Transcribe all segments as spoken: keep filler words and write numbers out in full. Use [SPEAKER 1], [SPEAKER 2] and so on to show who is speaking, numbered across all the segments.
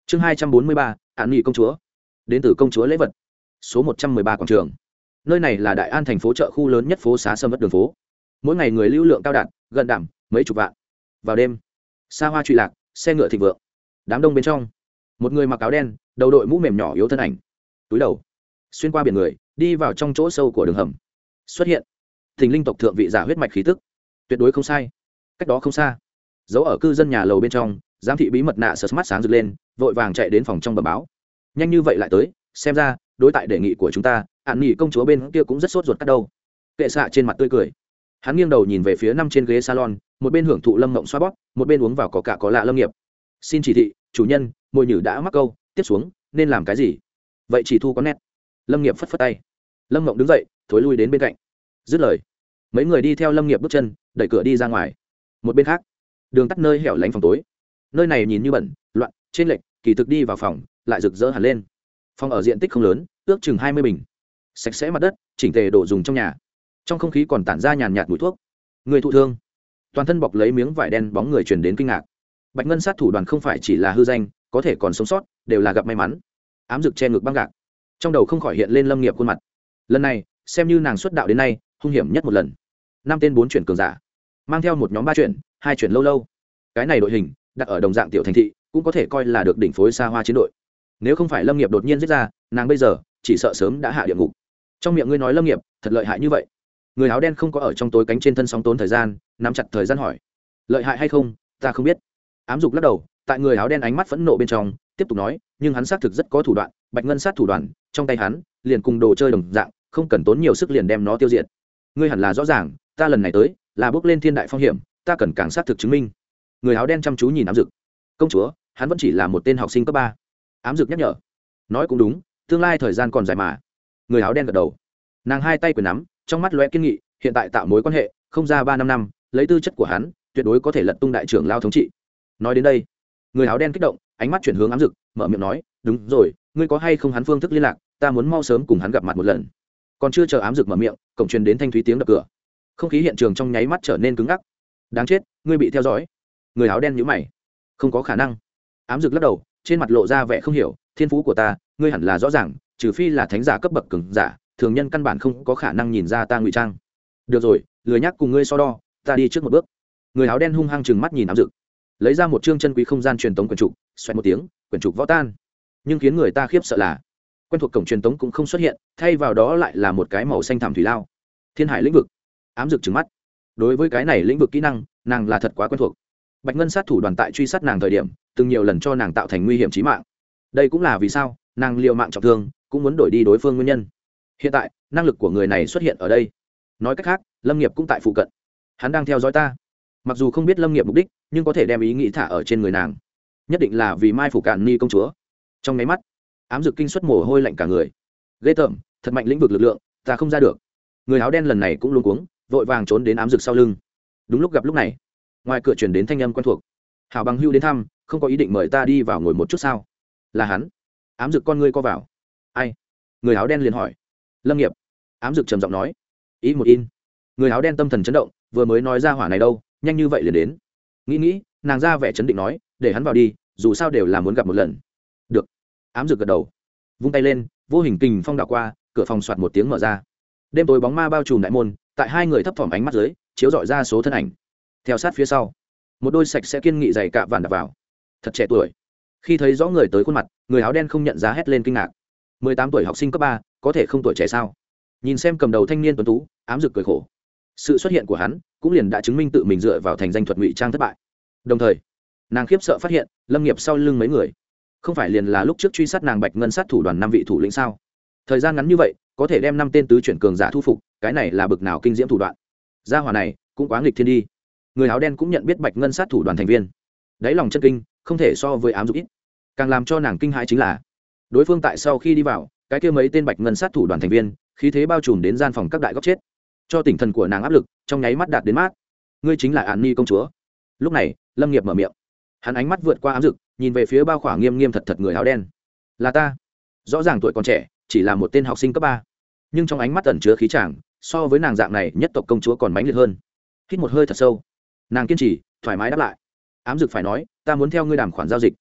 [SPEAKER 1] chương hai trăm bốn mươi ba an nghị công chúa. Đến từ công chúa lễ vật. Số một trăm mười ba quảng trường. Nơi này là Đại An thành phố chợ khu lớn nhất phố xá sầm uất đường phố. Mỗi ngày người lưu lượng cao đạt gần đảm mấy chục vạn. Vào đêm, xa hoa trụy lạc, xe ngựa thịnh vượng. Đám đông bên trong, một người mặc áo đen, đầu đội mũ mềm nhỏ yếu thân ảnh, túi đầu, xuyên qua biển người, đi vào trong chỗ sâu của đường hầm. Xuất hiện, Thình linh tộc thượng vị giả huyết mạch khí tức, tuyệt đối không sai. Cách đó không xa, giấu ở cư dân nhà lầu bên trong, giám thị bí mật nạ sờ mắt sáng rực lên, vội vàng chạy đến phòng trong bẩm báo. Nhanh như vậy lại tới, xem ra đối tại đề nghị của chúng ta, An Nghị công chúa bên kia cũng rất sốt ruột cắt đâu. Kệ xạ trên mặt tươi cười, hắn nghiêng đầu nhìn về phía năm trên ghế salon, một bên hưởng thụ lâm mộng xoa bóp, một bên uống vào có cả có lạ lâm nghiệp. Xin chỉ thị, chủ nhân, mồi nhử đã mắc câu, tiếp xuống nên làm cái gì? Vậy chỉ thu có nét. Lâm nghiệp phất phất tay, lâm mộng đứng dậy, thối lui đến bên cạnh. Dứt lời, mấy người đi theo lâm nghiệp bước chân, đẩy cửa đi ra ngoài. Một bên khác, đường tắt nơi hẻo lánh phòng tối. Nơi này nhìn như bẩn loạn, trên lệch, kỳ thực đi vào phòng lại rực rỡ hẳn lên. Phòng ở diện tích không lớn, ước chừng hai mươi bình, sạch sẽ mặt đất, chỉnh tề đồ dùng trong nhà. Trong không khí còn tản ra nhàn nhạt mùi thuốc. Người thụ thương, toàn thân bọc lấy miếng vải đen, bóng người truyền đến kinh ngạc. Bạch ngân sát thủ đoàn không phải chỉ là hư danh, có thể còn sống sót đều là gặp may mắn. Ám Dực che ngực băng gạc, trong đầu không khỏi hiện lên lâm nghiệp khuôn mặt. Lần này xem như nàng xuất đạo đến nay hung hiểm nhất một lần. Năm tên bốn chuyển cường giả, mang theo một nhóm ba chuyển, hai chuyển lâu lâu. Cái này đội hình đặt ở đồng dạng tiểu thành thị cũng có thể coi là được đỉnh phối xa hoa chiến đội. Nếu không phải lâm nghiệp đột nhiên giết ra, nàng bây giờ chỉ sợ sớm đã hạ địa ngục. Trong miệng ngươi nói lâm nghiệp thật lợi hại như vậy? Người áo đen không có ở trong tối cánh trên thân sóng tốn thời gian, nắm chặt thời gian hỏi. Lợi hại hay không, ta không biết. Ám Dục lắc đầu, tại người áo đen ánh mắt phẫn nộ bên trong tiếp tục nói, nhưng hắn xác thực rất có thủ đoạn. Bạch ngân sát thủ đoàn trong tay hắn liền cùng đồ chơi đồng dạng, không cần tốn nhiều sức liền đem nó tiêu diệt. Ngươi hẳn là rõ ràng, ta lần này tới là bước lên thiên đại phong hiểm, ta cần càng xác thực chứng minh. Người áo đen chăm chú nhìn Ám Dực. Công chúa, hắn vẫn chỉ là một tên học sinh cấp ba. Ám Dực nhắc nhở. Nói cũng đúng, tương lai thời gian còn dài mà. Người áo đen gật đầu, nàng hai tay quyền nắm, trong mắt lóe kiên nghị. Hiện tại tạo mối quan hệ không ra ba năm năm, lấy tư chất của hắn tuyệt đối có thể lật tung đại trưởng lao thống trị. Nói đến đây, người áo đen kích động, ánh mắt chuyển hướng Ám Dực, mở miệng nói, đúng rồi, ngươi có hay không hắn phương thức liên lạc, ta muốn mau sớm cùng hắn gặp mặt một lần. Còn chưa chờ Ám Dực mở miệng, cổng truyền đến thanh thúy tiếng đập cửa. Không khí hiện trường trong nháy mắt trở nên cứng ngắc. Đáng chết, ngươi bị theo dõi. Người áo đen nhíu mày. Không có khả năng. Ám Dực lắc đầu, trên mặt lộ ra vẻ không hiểu, thiên phú của ta ngươi hẳn là rõ ràng, trừ phi là thánh giả cấp bậc cường giả, thường nhân căn bản không có khả năng nhìn ra ta ngụy trang. Được rồi, lười nhắc cùng ngươi so đo, ta đi trước một bước. Người áo đen hung hăng chừng mắt nhìn Ám Dực, lấy ra một chương chân quý không gian truyền tống quyển trục, xoẹt một tiếng, quyển trục vỡ tan. Nhưng khiến người ta khiếp sợ là quen thuộc cổng truyền tống cũng không xuất hiện, thay vào đó lại là một cái màu xanh thẳm thủy lao. Thiên hải lĩnh vực. Ám Dực trừng mắt. Đối với cái này lĩnh vực kỹ năng, nàng là thật quá quen thuộc. Bạch ngân sát thủ đoàn tại truy sát nàng thời điểm, từng nhiều lần cho nàng tạo thành nguy hiểm chí mạng. Đây cũng là vì sao nàng liều mạng trọng thương cũng muốn đổi đi đối phương nguyên nhân. Hiện tại năng lực của người này xuất hiện ở đây, nói cách khác lâm nghiệp cũng tại phụ cận, hắn đang theo dõi ta. Mặc dù không biết lâm nghiệp mục đích, nhưng có thể đem ý nghĩ thả ở trên người nàng, nhất định là vì mai phủ cạn ni công chúa. Trong máy mắt, Ám Dực kinh suất mồ hôi lạnh cả người. Ghê tởm, thật mạnh lĩnh vực lực lượng, ta không ra được. Người áo đen lần này cũng luống cuống, vội vàng trốn đến Ám Dực sau lưng. Đúng lúc gặp lúc này, ngoài cửa truyền đến thanh âm quen thuộc. Hảo bằng hưu đến thăm, không có ý định mời ta đi vào ngồi một chút sao? Là hắn. Ám Dực con ngươi co vào. Ai? Người áo đen liền hỏi. Lâm nghiệp. Ám Dực trầm giọng nói. Ý một in. Người áo đen tâm thần chấn động, vừa mới nói ra hỏa này đâu, nhanh như vậy liền đến. Nghĩ nghĩ, nàng ra vẻ chấn định nói, để hắn vào đi, dù sao đều là muốn gặp một lần. Được. Ám Dực gật đầu, vung tay lên, vô hình kình phong đảo qua, cửa phòng soạt một tiếng mở ra. Đêm tối bóng ma bao trùm đại môn, tại hai người thấp thỏm ánh mắt dưới chiếu dọi ra số thân ảnh. Theo sát phía sau, một đôi sạch sẽ kiên nghị dày cạ vằn đập vào. Thật trẻ tuổi. Khi thấy rõ người tới khuôn mặt, người áo đen không nhận ra hét lên kinh ngạc. mười tám tuổi học sinh cấp ba, có thể không tuổi trẻ sao? Nhìn xem cầm đầu thanh niên tuấn tú, Ám Dực cười khổ. Sự xuất hiện của hắn cũng liền đã chứng minh tự mình dựa vào thành danh thuật ngụy trang thất bại. Đồng thời, nàng khiếp sợ phát hiện, lâm nghiệp sau lưng mấy người, không phải liền là lúc trước truy sát nàng Bạch ngân sát thủ đoàn năm vị thủ lĩnh sao? Thời gian ngắn như vậy, có thể đem năm tên tứ chuyển cường giả thu phục, cái này là bực nào kinh diễm thủ đoạn. Gia hỏa này cũng quá nghịch thiên đi. Người áo đen cũng nhận biết Bạch ngân sát thủ đoàn thành viên, đáy lòng chân kinh không thể so với Ám Dực ít. Càng làm cho nàng kinh hãi chính là, đối phương tại sau khi đi vào, cái kia mấy tên Bạch ngân sát thủ đoàn thành viên, khí thế bao trùm đến gian phòng các đại góc chết, cho tinh thần của nàng áp lực trong nháy mắt đạt đến mát. Ngươi chính là An Ni công chúa. Lúc này lâm nghiệp mở miệng, hắn ánh mắt vượt qua Ám Dực, nhìn về phía bao khỏa nghiêm nghiêm thật thật người áo đen. Là ta. Rõ ràng tuổi còn trẻ, chỉ là một tên học sinh cấp ba, nhưng trong ánh mắt ẩn chứa khí tràng, so với nàng dạng này nhất tộc công chúa còn mãnh liệt hơn. Hít một hơi thật sâu, nàng kiên trì thoải mái đáp lại. Ám Dực phải nói, ta muốn theo ngươi đàm khoản giao dịch.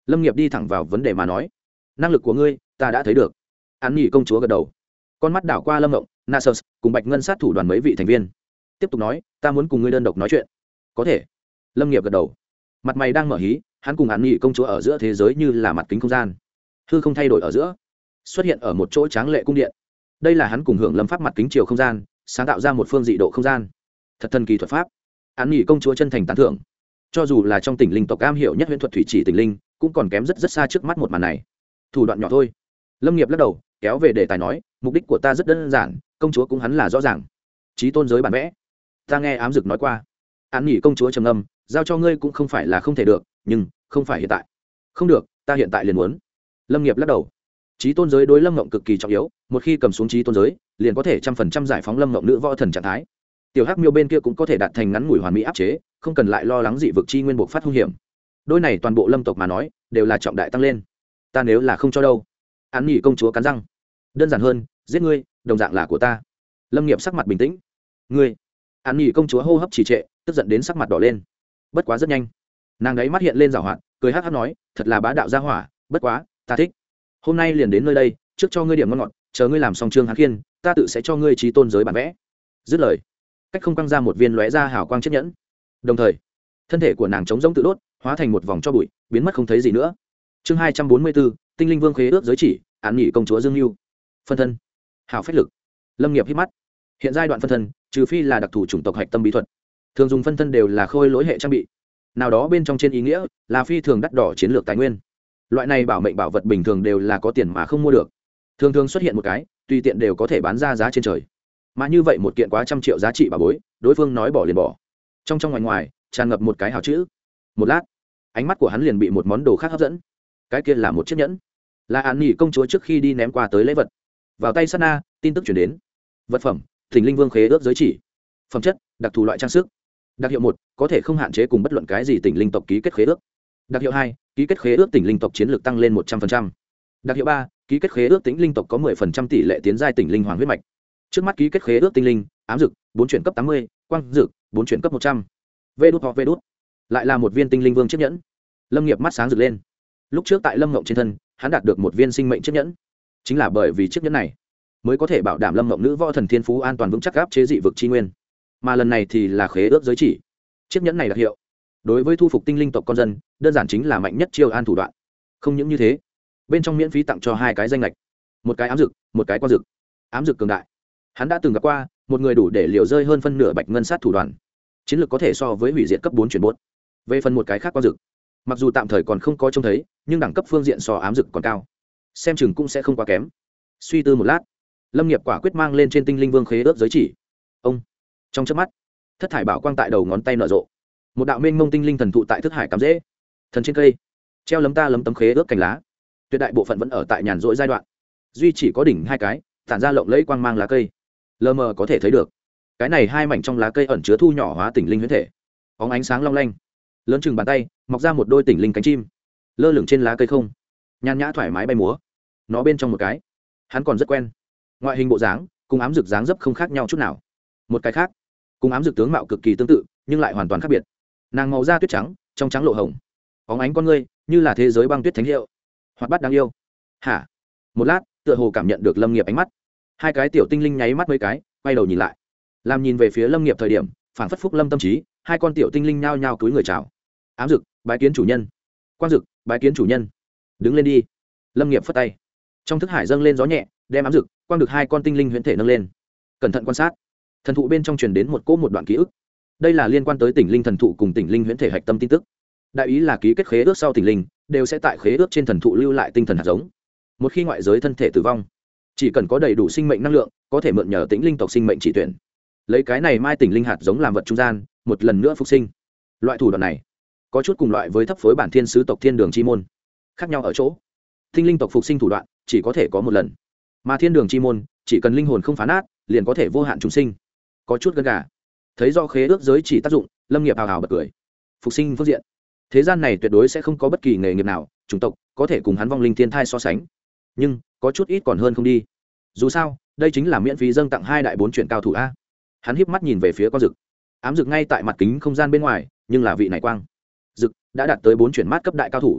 [SPEAKER 1] lâm nghiệp đi thẳng vào vấn đề mà nói. Năng lực của ngươi ta đã thấy được. Án nghỉ công chúa gật đầu, con mắt đảo qua lâm ngộng, Nasus cùng bạch ngân sát thủ đoàn mấy vị thành viên, tiếp tục nói, ta muốn cùng ngươi đơn độc nói chuyện. Có thể. Lâm nghiệp gật đầu, mặt mày đang mở hí. Hắn cùng án nghỉ công chúa ở giữa thế giới như là mặt kính không gian, hư không thay đổi ở giữa, xuất hiện ở một chỗ tráng lệ cung điện. Đây là hắn cùng hưởng lâm pháp mặt kính chiều không gian sáng tạo ra một phương dị độ không gian, thật thần kỳ thuật pháp. Án nghỉ công chúa chân thành tán thưởng, cho dù là trong tỉnh linh tộc am hiểu nhất huyễn thuật thủy chỉ tỉnh linh cũng còn kém rất rất xa trước mắt một màn này. Thủ đoạn nhỏ thôi. Lâm nghiệp lắc đầu, kéo về đề tài nói, mục đích của ta rất đơn giản, công chúa cũng hắn là rõ ràng. Chí tôn giới bản vẽ ta nghe ám dực nói qua. Án nghỉ công chúa trầm ngâm, giao cho ngươi cũng không phải là không thể được, nhưng không phải hiện tại. Không được, ta hiện tại liền muốn. Lâm nghiệp lắc đầu. Chí tôn giới đối lâm ngộng cực kỳ trọng yếu, một khi cầm xuống chí tôn giới liền có thể trăm phần trăm giải phóng lâm ngộng nữ võ thần trạng thái. Tiểu hắc miêu bên kia cũng có thể đạt thành ngắn ngủi hoàn mỹ áp chế, không cần lại lo lắng dị vực chi nguyên buộc phát hung hiểm. Đôi này toàn bộ lâm tộc mà nói đều là trọng đại tăng lên. Ta nếu là không cho đâu. Án nghỉ công chúa cắn răng, đơn giản hơn, giết ngươi đồng dạng là của ta. Lâm nghiệp sắc mặt bình tĩnh. Ngươi. Án nghỉ công chúa hô hấp trì trệ, tức giận đến sắc mặt đỏ lên. Bất quá rất nhanh, nàng ấy mắt hiện lên giảo hoạt, cười hắc hắc nói, thật là bá đạo gia hỏa, bất quá ta thích. Hôm nay liền đến nơi đây, trước cho ngươi điểm ngon ngọt, chờ ngươi làm xong trương hán khiên, ta tự sẽ cho ngươi chí tôn giới bản vẽ. Dứt lời, cách không quăng ra một viên lóe ra hào quang chiếc nhẫn, đồng thời thân thể của nàng chống rỗng tự đốt, hóa thành một vòng cho bụi, biến mất không thấy gì nữa. Chương hai trăm bốn mươi bốn, tinh linh vương khế ước giới chỉ, án nghỉ công chúa Dương Nưu. Phân thân, hào phách lực. Lâm nghiệp hít mắt. Hiện giai đoạn phân thân, trừ phi là đặc thù chủng tộc hạch tâm bí thuật, thường dùng phân thân đều là khôi lỗi hệ trang bị, nào đó bên trong trên ý nghĩa là phi thường đắt đỏ chiến lược tài nguyên. Loại này bảo mệnh bảo vật bình thường đều là có tiền mà không mua được, thường thường xuất hiện một cái tùy tiện đều có thể bán ra giá trên trời. Mà như vậy một kiện quá trăm triệu giá trị bảo bối, đối phương nói bỏ liền bỏ. Trong trong ngoài ngoài tràn ngập một cái hào chữ. Một lát, ánh mắt của hắn liền bị một món đồ khác hấp dẫn. Cái kia là một chiếc nhẫn, là án nghỉ công chúa trước khi đi ném qua tới lễ vật. Vào tay sát na, tin tức chuyển đến. Vật phẩm, Thỉnh linh vương khế ước giới chỉ. Phẩm chất, đặc thù loại trang sức. Đặc hiệu một, có thể không hạn chế cùng bất luận cái gì tỉnh linh tộc ký kết khế ước. Đặc hiệu hai, ký kết khế ước tỉnh linh tộc chiến lược tăng lên một trăm phần trăm. Đặc hiệu ba, ký kết khế ước tỉnh linh tộc có mười phần trăm tỷ lệ tiến giai tỉnh linh hoàng huyết mạch. Trước mắt ký kết khế ước tinh linh, ám dực, bốn chuyển cấp tám mươi, quang dực, bốn chuyển cấp một trăm. Vê đút hoặc vê đút. Lại là một viên tinh linh vương chiếc nhẫn. Lâm nghiệp mắt sáng rực lên. Lúc trước tại Lâm Ngộng trên thân, hắn đạt được một viên sinh mệnh chiếc nhẫn. Chính là bởi vì chiếc nhẫn này mới có thể bảo đảm Lâm Ngộng nữ võ thần thiên phú an toàn vững chắc áp chế dị vực chi nguyên. Mà lần này thì là khế ước giới chỉ. Chiếc nhẫn này đặc hiệu, đối với thu phục tinh linh tộc con dân, đơn giản chính là mạnh nhất chiêu an thủ đoạn. Không những như thế, bên trong miễn phí tặng cho hai cái danh lệch, một cái ám dực, một cái quang dực. Ám dực cường đại, hắn đã từng gặp qua một người đủ để liều rơi hơn phân nửa bạch ngân sát thủ đoàn, chiến lược có thể so với hủy diệt cấp bốn chuyển bốt. Về phần một cái khác quang dực, mặc dù tạm thời còn không có trông thấy, nhưng đẳng cấp phương diện so ám dực còn cao, xem chừng cũng sẽ không quá kém. Suy tư một lát, Lâm nghiệp quả quyết mang lên trên tinh linh vương khế ước giới chỉ. Ông, trong chớp mắt, thất thải bảo quang tại đầu ngón tay nở rộ, một đạo mênh mông tinh linh thần thụ tại thức hải cắm rễ. Thần trên cây treo lấm ta lấm tấm khế ước cành lá, tuyệt đại bộ phận vẫn ở tại nhàn rỗi giai đoạn, duy chỉ có đỉnh hai cái tản ra lộng lẫy quang mang lá cây, lờ mờ có thể thấy được cái này hai mảnh trong lá cây ẩn chứa thu nhỏ hóa tỉnh linh huyễn thể, bóng ánh sáng long lanh, lớn chừng bàn tay, mọc ra một đôi tỉnh linh cánh chim, lơ lửng trên lá cây không, nhàn nhã thoải mái bay múa. Nó bên trong một cái, hắn còn rất quen, ngoại hình bộ dáng cùng ám dực dáng dấp không khác nhau chút nào. Một cái khác, cùng ám dực tướng mạo cực kỳ tương tự nhưng lại hoàn toàn khác biệt. Nàng màu da tuyết trắng, trong trắng lộ hồng, bóng ánh con ngươi như là thế giới băng tuyết thánh hiệu, hoạt bát đáng yêu. Hả? Một lát, tựa hồ cảm nhận được Lâm nghiệp ánh mắt, hai cái tiểu tinh linh nháy mắt mấy cái, quay đầu nhìn lại, làm nhìn về phía Lâm nghiệp thời điểm, phảng phất phúc lâm tâm trí, hai con tiểu tinh linh nhao nhao cúi người chào. Ám dực, bái kiến chủ nhân. Quang dực, bái kiến chủ nhân. Đứng lên đi. Lâm nghiệp phất tay, trong thức hải dâng lên gió nhẹ, đem ám dực, quang dực hai con tinh linh huyễn thể nâng lên. Cẩn thận quan sát, thần thụ bên trong truyền đến một cỗ một đoạn ký ức. Đây là liên quan tới tỉnh linh thần thụ cùng tỉnh linh huyễn thể hạch tâm tin tức. Đại ý là ký kết khế ước sau tỉnh linh đều sẽ tại khế ước trên thần thụ lưu lại tinh thần hạt giống. Một khi ngoại giới thân thể tử vong, chỉ cần có đầy đủ sinh mệnh năng lượng, có thể mượn nhờ tĩnh linh tộc sinh mệnh chỉ tuyển, lấy cái này mai tỉnh linh hạt giống làm vật trung gian, một lần nữa phục sinh. Loại thủ đoạn này có chút cùng loại với thấp phối bản thiên sứ tộc thiên đường chi môn, khác nhau ở chỗ tinh linh tộc phục sinh thủ đoạn chỉ có thể có một lần, mà thiên đường chi môn chỉ cần linh hồn không phá nát liền có thể vô hạn trùng sinh. Có chút gân gà. Thấy do khế ước giới chỉ tác dụng, Lâm nghiệp hào hào bật cười. Phục sinh phương diện, thế gian này tuyệt đối sẽ không có bất kỳ nghề nghiệp nào, chủng tộc có thể cùng hắn vong linh thiên thai so sánh, nhưng có chút ít còn hơn không đi. Dù sao đây chính là miễn phí dâng tặng hai đại bốn chuyện cao thủ a. Hắn híp mắt nhìn về phía con dực. Ám dực ngay tại mặt kính không gian bên ngoài, nhưng là vị này quang dực đã đạt tới bốn chuyển mát cấp đại cao thủ.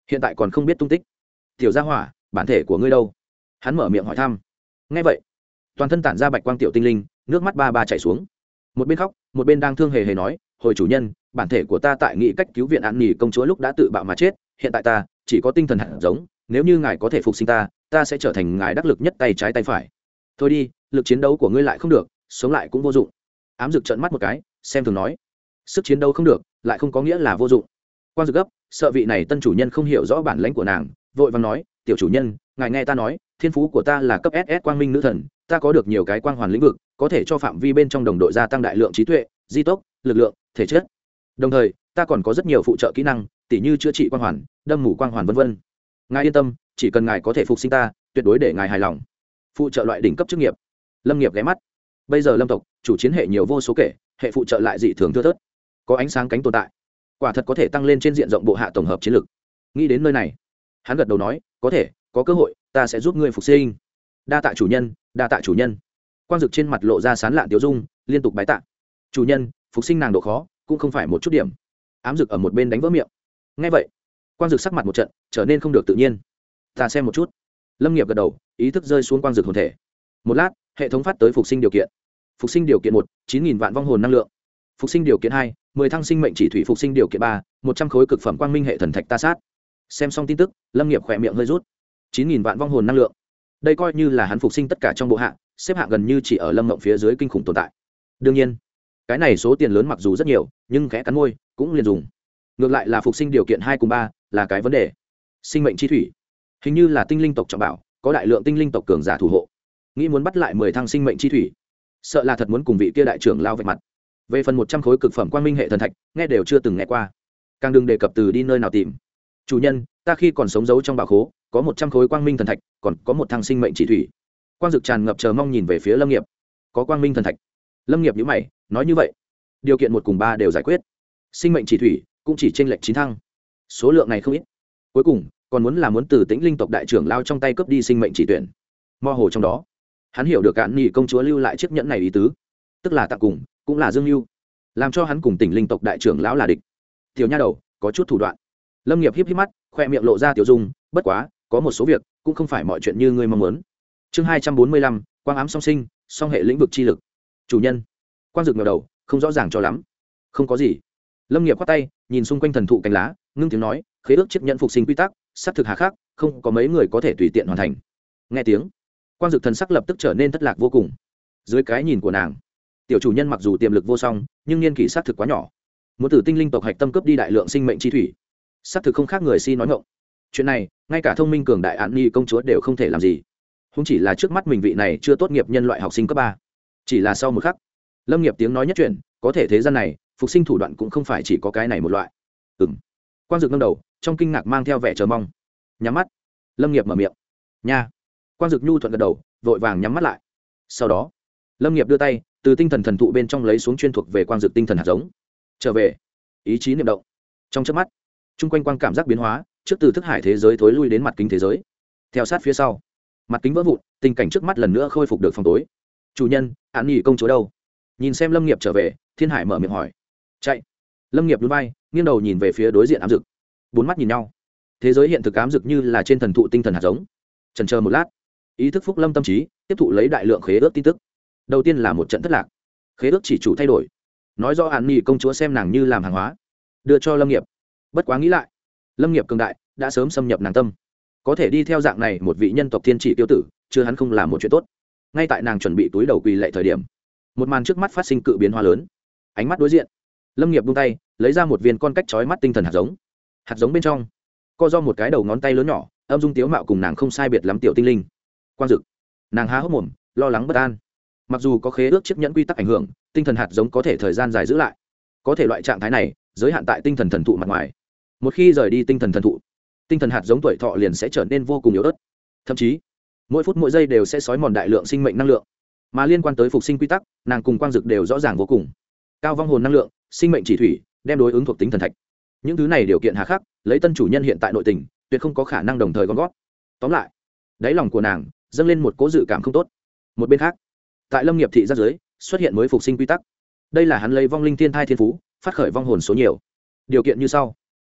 [SPEAKER 1] hiện tại còn không biết tung tích. Tiểu gia hỏa, bản thể của ngươi đâu? Hắn mở miệng hỏi thăm. Nghe vậy, toàn thân tản ra bạch quang tiểu tinh linh, nước mắt ba ba chảy xuống. Một bên khóc, một bên đang thương hề hề nói, hồi chủ nhân, bản thể của ta tại nghị cách cứu viện An Nhi công chúa lúc đã tự bạo mà chết, hiện tại ta chỉ có tinh thần hạt giống, nếu như ngài có thể phục sinh ta, ta sẽ trở thành ngài đắc lực nhất tay trái tay phải. Thôi đi, lực chiến đấu của ngươi lại không được, sống lại cũng vô dụng. Ám Dực trợn mắt một cái, xem thường nói, sức chiến đấu không được, lại không có nghĩa là vô dụng. Quang Dực gấp, sợ vị này tân chủ nhân không hiểu rõ bản lãnh của nàng, vội vàng nói, tiểu chủ nhân, ngài nghe ta nói, thiên phú của ta là cấp ét ét quang minh nữ thần, ta có được nhiều cái quang hoàn lĩnh vực, có thể cho phạm vi bên trong đồng đội gia tăng đại lượng trí tuệ, di tốc, lực lượng, thể chất. Đồng thời, ta còn có rất nhiều phụ trợ kỹ năng, tỉ như chữa trị quang hoàn, đâm mù quang hoàn vân vân. Ngài yên tâm, chỉ cần ngài có thể phục sinh ta, tuyệt đối để ngài hài lòng. Phụ trợ loại đỉnh cấp chức nghiệp. Lâm Nghiệp ghé mắt. Bây giờ Lâm tộc, chủ chiến hệ nhiều vô số kể, hệ phụ trợ lại dị thường thưa thớt. Có ánh sáng cánh tồn tại, quả thật có thể tăng lên trên diện rộng bộ hạ tổng hợp chiến lực. Nghĩ đến nơi này, hắn gật đầu nói, có thể, có cơ hội, ta sẽ giúp ngươi phục sinh. Đa tạ chủ nhân, đa tạ chủ nhân. Quang Dực trên mặt lộ ra sán lạn tiêu dung, liên tục bái tạ. Chủ nhân, phục sinh nàng độ khó cũng không phải một chút điểm. Ám Dực ở một bên đánh vỡ miệng. Nghe vậy, Quang Dực sắc mặt một trận, trở nên không được tự nhiên. Ta xem một chút. Lâm Nghiệp gật đầu, ý thức rơi xuống Quang Dực hồn thể. Một lát, hệ thống phát tới phục sinh điều kiện. Phục sinh điều kiện một, chín nghìn vạn vong hồn năng lượng. Phục sinh điều kiện hai, mười thăng sinh mệnh chỉ thủy. Phục sinh điều kiện ba, một trăm khối cực phẩm quang minh hệ thần thạch ta sát. Xem xong tin tức, Lâm Nghiệp khỏe miệng hơi rút. chín nghìn vạn vong hồn năng lượng. Đây coi như là hắn phục sinh tất cả trong bộ hạ, xếp hạng gần như chỉ ở Lâm Mộng phía dưới kinh khủng tồn tại. Đương nhiên, cái này số tiền lớn mặc dù rất nhiều, nhưng khẽ cắn môi cũng liền dùng. Ngược lại là phục sinh điều kiện hai cùng ba là cái vấn đề. Sinh mệnh chi thủy, hình như là tinh linh tộc trọng bảo, có đại lượng tinh linh tộc cường giả thủ hộ. Nghĩ muốn bắt lại mười thăng sinh mệnh chi thủy, sợ là thật muốn cùng vị kia đại trưởng lao vạch mặt. Về phần một trăm khối cực phẩm quang minh hệ thần thạch, nghe đều chưa từng nghe qua, càng đừng đề cập từ đi nơi nào tìm. Chủ nhân, ta khi còn sống giấu trong bảo khố có một trăm khối quang minh thần thạch, còn có một thăng sinh mệnh chỉ thủy. Quang Dực tràn ngập chờ mong nhìn về phía Lâm Nghiệp. Có quang minh thần thạch. Lâm Nghiệp nhíu mày, nói như vậy, điều kiện một cùng ba đều giải quyết, sinh mệnh chỉ thủy cũng chỉ chênh lệch chín thăng, số lượng này không ít. Cuối cùng còn muốn là muốn từ Tĩnh Linh tộc đại trưởng lao trong tay cướp đi sinh mệnh chỉ tuyển. Mơ hồ trong đó, hắn hiểu được Cạn Nhị công chúa lưu lại chiếc nhẫn này ý tứ, tức là tặng cùng, cũng là dương lưu, làm cho hắn cùng Tĩnh Linh tộc đại trưởng lão là địch. Tiểu nha đầu, có chút thủ đoạn. Lâm Nghiệp híp híp mắt, khoe miệng lộ ra tiểu dung, bất quá, có một số việc cũng không phải mọi chuyện như ngươi mong muốn. Chương hai trăm bốn mươi lăm, quang ám song sinh, song hệ lĩnh vực chi lực. Chủ nhân. Quang Dực ngẩng đầu, không rõ ràng cho lắm. Không có gì. Lâm Nghiệp quát tay, nhìn xung quanh thần thụ cánh lá, ngưng tiếng nói, khế ước chiếc nhẫn phục sinh quy tắc, sắp thực hà khắc, không có mấy người có thể tùy tiện hoàn thành. Nghe tiếng, Quang Dực thần sắc lập tức trở nên thất lạc vô cùng. Dưới cái nhìn của nàng, tiểu chủ nhân mặc dù tiềm lực vô song, nhưng niên kỷ sát thực quá nhỏ, muốn từ tinh linh tộc hạch tâm cướp đi đại lượng sinh mệnh chi thủy, sát thực không khác người si nói ngọng. Chuyện này, ngay cả thông minh cường đại Án Nhi công chúa đều không thể làm gì. Không chỉ là trước mắt mình vị này chưa tốt nghiệp nhân loại học sinh cấp ba, chỉ là sau một khắc, Lâm Nghiệp tiếng nói nhất chuyện, có thể thế gian này, phục sinh thủ đoạn cũng không phải chỉ có cái này một loại. Ừm. Quang Dực nâng đầu, trong kinh ngạc mang theo vẻ chờ mong. Nhắm mắt. Lâm Nghiệp mở miệng. Nha. Quang Dực nhu thuận gật đầu, vội vàng nhắm mắt lại. Sau đó, Lâm Nghiệp đưa tay, từ tinh thần thần thụ bên trong lấy xuống chuyên thuộc về Quang Dực tinh thần hạt giống. Trở về, ý chí niệm động. Trong chớp mắt, chung quanh quang cảm giác biến hóa, trước từ thức hải thế giới thối lui đến mặt kính thế giới. Theo sát phía sau, mặt kính vỡ vụn, tình cảnh trước mắt lần nữa khôi phục được phòng tối. Chủ nhân, Án Nhi công chúa đâu? Nhìn xem Lâm Nghiệp trở về, Thiên Hải mở miệng hỏi. Chạy. Lâm Nghiệp nhún vai, nghiêng đầu nhìn về phía đối diện Ám Dực. Bốn mắt nhìn nhau. Thế giới hiện thực Ám Dực như là trên thần thụ tinh thần hạt giống. Chần chờ một lát, ý thức Phúc Lâm tâm trí tiếp thụ lấy đại lượng khế ước tin tức. Đầu tiên là một trận thất lạc, khế ước chỉ chủ thay đổi, nói rõ Án Nhi công chúa xem nàng như làm hàng hóa, đưa cho Lâm Nghiệp. Bất quá nghĩ lại, Lâm Nghiệp cường đại đã sớm xâm nhập nàng tâm, có thể đi theo dạng này một vị nhân tộc thiên chỉ tiêu tử, chưa hắn không làm một chuyện tốt. Ngay tại nàng chuẩn bị túi đầu quỳ lạy thời điểm, một màn trước mắt phát sinh cự biến hóa lớn. Ánh mắt đối diện, Lâm Nghiệp buông tay, lấy ra một viên con cách chói mắt tinh thần hạt giống. Hạt giống bên trong co do một cái đầu ngón tay lớn nhỏ, âm dung tiếu mạo cùng nàng không sai biệt lắm tiểu tinh linh. Quang Dực, nàng há hốc mồm, lo lắng bất an. Mặc dù có khế ước chiếc nhẫn quy tắc ảnh hưởng, tinh thần hạt giống có thể thời gian dài giữ lại, có thể loại trạng thái này giới hạn tại tinh thần thần thụ mặt ngoài. Một khi rời đi tinh thần thần thụ, tinh thần hạt giống tuổi thọ liền sẽ trở nên vô cùng yếu ớt, thậm chí mỗi phút mỗi giây đều sẽ xói mòn đại lượng sinh mệnh năng lượng. Mà liên quan tới phục sinh quy tắc, nàng cùng Quang Dực đều rõ ràng vô cùng. Cao vong hồn năng lượng, sinh mệnh chỉ thủy, đem đối ứng thuộc tính thần thạch. Những thứ này điều kiện hà khắc, lấy tân chủ nhân hiện tại nội tình, tuyệt không có khả năng đồng thời gom gót. Tóm lại, đáy lòng của nàng dâng lên một cố dự cảm không tốt. Một bên khác, tại Lâm Nghiệp thị giác giới xuất hiện mới phục sinh quy tắc. Đây là hắn lấy vong linh thiên thai thiên phú, phát khởi vong hồn số nhiều. Điều kiện như sau: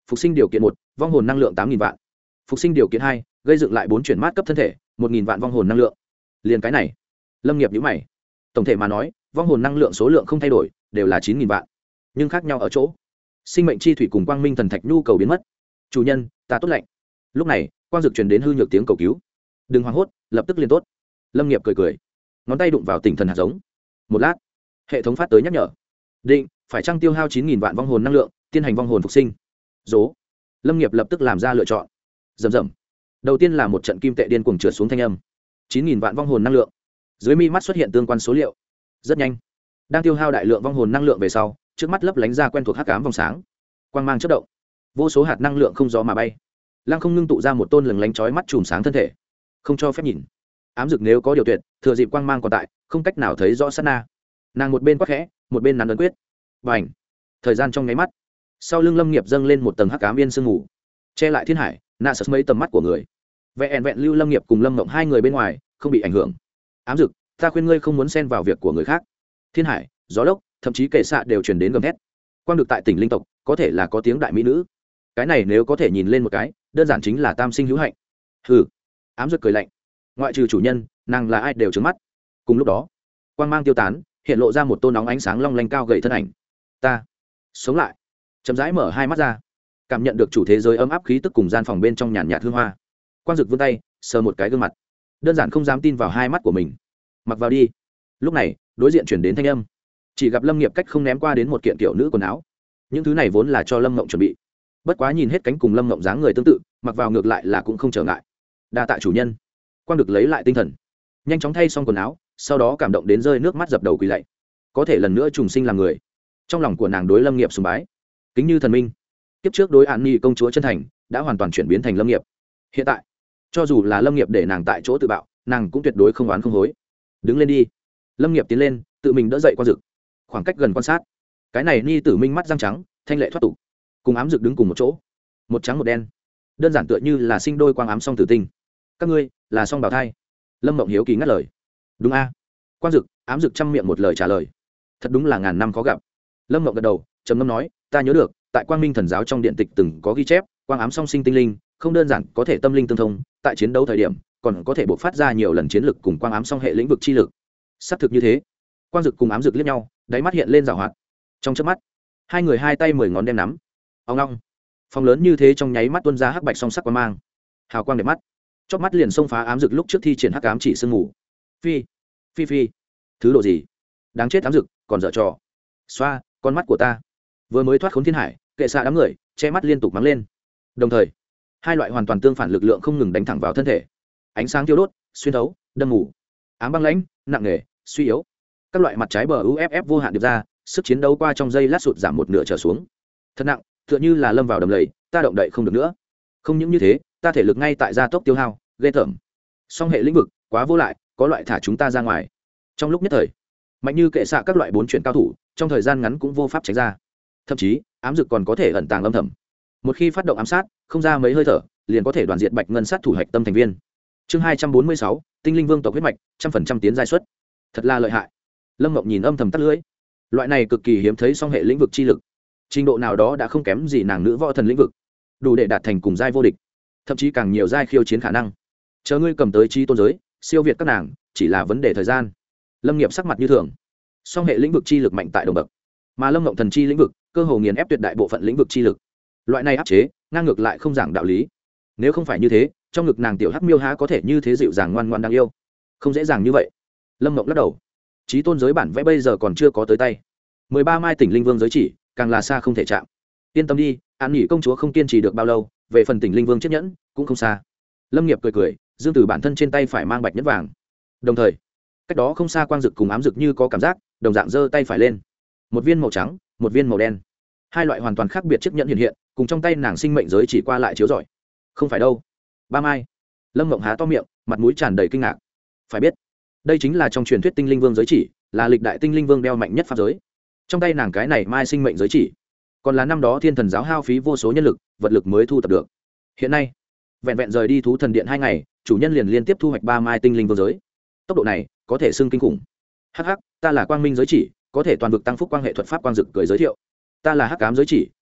[SPEAKER 1] phục sinh điều kiện một, vong hồn năng lượng tám nghìn vạn. Phục sinh điều kiện hai, gây dựng lại bốn chuyển mát cấp thân thể một nghìn vạn vong hồn năng lượng. Liền cái này, Lâm Nghiệp nhíu mày. Tổng thể mà nói, vong hồn năng lượng số lượng không thay đổi, đều là chín nghìn vạn, nhưng khác nhau ở chỗ sinh mệnh chi thủy cùng quang minh thần thạch nhu cầu biến mất. Chủ nhân, ta tốt lạnh. Lúc này quang dực truyền đến hư nhược tiếng cầu cứu. Đừng hoảng hốt, lập tức liền tốt. Lâm Nghiệp cười cười, ngón tay đụng vào tinh thần hạt giống. Một lát, hệ thống phát tới nhắc nhở. Định phải trăng tiêu hao chín nghìn vạn vong hồn năng lượng, tiến hành vong hồn phục sinh. Dố. Lâm Nghiệp lập tức làm ra lựa chọn. Rầm rầm. Đầu tiên là một trận kim tệ điên cuồng trượt xuống thanh âm. chín nghìn vạn vong hồn năng lượng. Dưới mi mắt xuất hiện tương quan số liệu. Rất nhanh, đang tiêu hao đại lượng vong hồn năng lượng về sau, trước mắt lấp lánh ra quen thuộc hắc ám vòng sáng. Quang mang chớp động, vô số hạt năng lượng không gió mà bay. Lăng Không ngưng tụ ra một tôn lừng lánh chói mắt chùm sáng thân thể, không cho phép nhìn. Ám Dực nếu có điều tuyệt, thừa dịp quang mang còn tại, không cách nào thấy rõ sát na. Nàng một bên quát khẽ, một bên nắn ấn quyết. Bành! Thời gian trong nháy mắt, sau lưng Lâm Nghiệp dâng lên một tầng hắc ám yên sương mù, che lại thiên hải, nạ sật mấy tầm mắt của người. Vẹn vẹn lưu Lâm Nghiệp cùng Lâm Mộng hai người bên ngoài, không bị ảnh hưởng. Ám Dực, ta khuyên ngươi không muốn xen vào việc của người khác. Thiên hải, gió lốc, thậm chí kệ xạ đều truyền đến gầm thét. Quang được tại tỉnh linh tộc, có thể là có tiếng đại mỹ nữ. Cái này nếu có thể nhìn lên một cái, đơn giản chính là tam sinh hữu hạnh. Hừ. Ám Dực cười lạnh. Ngoại trừ chủ nhân, nàng là ai đều trướng mắt. Cùng lúc đó, quang mang tiêu tán, hiện lộ ra một tôn nóng ánh sáng long lanh cao gầy thân ảnh. Ta sống lại. Chậm rãi mở hai mắt ra, cảm nhận được chủ thế giới ấm áp khí tức cùng gian phòng bên trong nhàn nhạt hương hoa. Quang Dực vươn tay sờ một cái gương mặt, đơn giản không dám tin vào hai mắt của mình. Mặc vào đi. Lúc này đối diện chuyển đến thanh âm, chỉ gặp Lâm Nghiệp cách không ném qua đến một kiện kiểu nữ quần áo. Những thứ này vốn là cho Lâm Mộng chuẩn bị, bất quá nhìn hết cánh cùng Lâm Mộng dáng người tương tự, mặc vào ngược lại là cũng không trở ngại. Đa tạ chủ nhân. Quang được lấy lại tinh thần, nhanh chóng thay xong quần áo, sau đó cảm động đến rơi nước mắt, dập đầu quỳ lạy. Có thể lần nữa trùng sinh làm người, trong lòng của nàng đối Lâm Nghiệp sùng bái, kính như thần minh. Kiếp trước đối An Nhi công chúa chân thành đã hoàn toàn chuyển biến thành Lâm Nghiệp. Hiện tại, cho dù là Lâm Nghiệp để nàng tại chỗ tự bạo, nàng cũng tuyệt đối không oán không hối. Đứng lên đi. Lâm Nghiệp tiến lên, tự mình đỡ dậy Quang Dực, khoảng cách gần quan sát. Cái này Ni tử minh mắt răng trắng, thanh lệ thoát tục, cùng Ám Dực đứng cùng một chỗ, một trắng một đen, đơn giản tựa như là sinh đôi quang ám song tử tinh. Các ngươi là song bào thai? Lâm Mộng hiếu kỳ ngắt lời. Đúng a. Quang Dực, Ám Dực chăm miệng một lời trả lời. Thật đúng là ngàn năm khó gặp. Lâm Mộng gật đầu, trầm ngâm nói, ta nhớ được tại Quang Minh thần giáo trong điện tịch từng có ghi chép, quang ám song sinh tinh linh không đơn giản có thể tâm linh tương thông, tại chiến đấu thời điểm còn có thể bộc phát ra nhiều lần chiến lực cùng quang ám song hệ lĩnh vực chi lực. Xác thực như thế. Quang Dực cùng Ám Dực liếc nhau, đáy mắt hiện lên giảo hoạt. Trong chớp mắt, hai người hai tay mười ngón đem nắm. Ông long, phòng lớn như thế trong nháy mắt tuôn ra hắc bạch song sắc quang mang, hào quang đẹp mắt. Chóp mắt liền xông phá Ám Dực lúc trước thi triển hắc ám chỉ sương mù. Phi, phi phi, thứ độ gì? Đáng chết Ám Dực, còn dở trò. Xoa, con mắt của ta. Vừa mới thoát khốn thiên hải, kệ xạ đám người, che mắt liên tục mắng lên. Đồng thời, hai loại hoàn toàn tương phản lực lượng không ngừng đánh thẳng vào thân thể. Ánh sáng tiêu đốt, xuyên thấu, đâm ngủ. Ám băng lãnh, nặng nề, suy yếu. Các loại mặt trái bờ u ép ép vô hạn điệp ra, sức chiến đấu qua trong giây lát sụt giảm một nửa trở xuống. Thật nặng, tựa như là lâm vào đầm lầy, ta động đậy không được nữa. Không những như thế, ta thể lực ngay tại gia tốc tiêu hao, ghê tởm. Song hệ lĩnh vực, quá vô lại, có loại thả chúng ta ra ngoài. Trong lúc nhất thời, mạnh như kệ xạ các loại bốn chuyển cao thủ, trong thời gian ngắn cũng vô pháp tránh ra. Thậm chí, Ám Dực còn có thể ẩn tàng âm thầm. Một khi phát động ám sát, không ra mấy hơi thở, liền có thể đoàn diệt Bạch Ngân sát thủ hạch tâm thành viên. Chương hai trăm bốn mươi sáu, Tinh linh vương tộc huyết mạch, trăm phần trăm tiến giai suất. Thật là lợi hại. Lâm Mộng nhìn âm thầm tắt lưỡi. Loại này cực kỳ hiếm thấy song hệ lĩnh vực chi lực, trình độ nào đó đã không kém gì nàng nữ võ thần lĩnh vực, đủ để đạt thành cùng giai vô địch, thậm chí càng nhiều giai khiêu chiến khả năng. Chờ ngươi cầm tới chi tôn giới, siêu việt các nàng, chỉ là vấn đề thời gian. Lâm Nghiệp sắc mặt như thường. Song hệ lĩnh vực chi lực mạnh tại đồng bậc, mà Lâm Mộng thần chi lĩnh vực, cơ hồ nghiền ép tuyệt đại bộ phận lĩnh vực chi lực. Loại này áp chế, ngang ngược lại không giảng đạo lý. Nếu không phải như thế, trong ngực nàng tiểu hắc miêu há có thể như thế dịu dàng ngoan ngoan đáng yêu. Không dễ dàng như vậy. Lâm Mộng lắc đầu. Chí tôn giới bản vẽ bây giờ còn chưa có tới tay. Mười ba mai tỉnh linh vương giới chỉ, càng là xa không thể chạm. Yên tâm đi, An Nhĩ công chúa không kiên trì được bao lâu, về phần tỉnh linh vương chiếc nhẫn, cũng không xa. Lâm Nghiệp cười cười, dương từ bản thân trên tay phải mang bạch nhẫn vàng. Đồng thời, cách đó không xa Quang Dực cùng Ám Dực như có cảm giác, đồng dạng giơ tay phải lên. Một viên màu trắng, một viên màu đen. Hai loại hoàn toàn khác biệt chiếc nhẫn hiện hiện, cùng trong tay nàng sinh mệnh giới chỉ qua lại chiếu rọi. Không phải đâu. Ba mai. Lâm Mộng há to miệng, mặt mũi tràn đầy kinh ngạc. Phải biết, đây chính là trong truyền thuyết tinh linh vương giới chỉ, là lịch đại tinh linh vương đeo mạnh nhất pháp giới. Trong tay nàng cái này mai sinh mệnh giới chỉ, còn là năm đó thiên thần giáo hao phí vô số nhân lực vật lực mới thu tập được. Hiện nay, vẹn vẹn rời đi thú thần điện hai ngày, chủ nhân liền liên tiếp thu hoạch ba mai tinh linh vương giới. Tốc độ này có thể xưng kinh khủng. Hắc hắc, ta là quang minh giới chỉ, có thể toàn vực tăng phúc quang hệ thuật pháp. Quang Dực cười giới thiệu. Ta là hắc ám giới chỉ,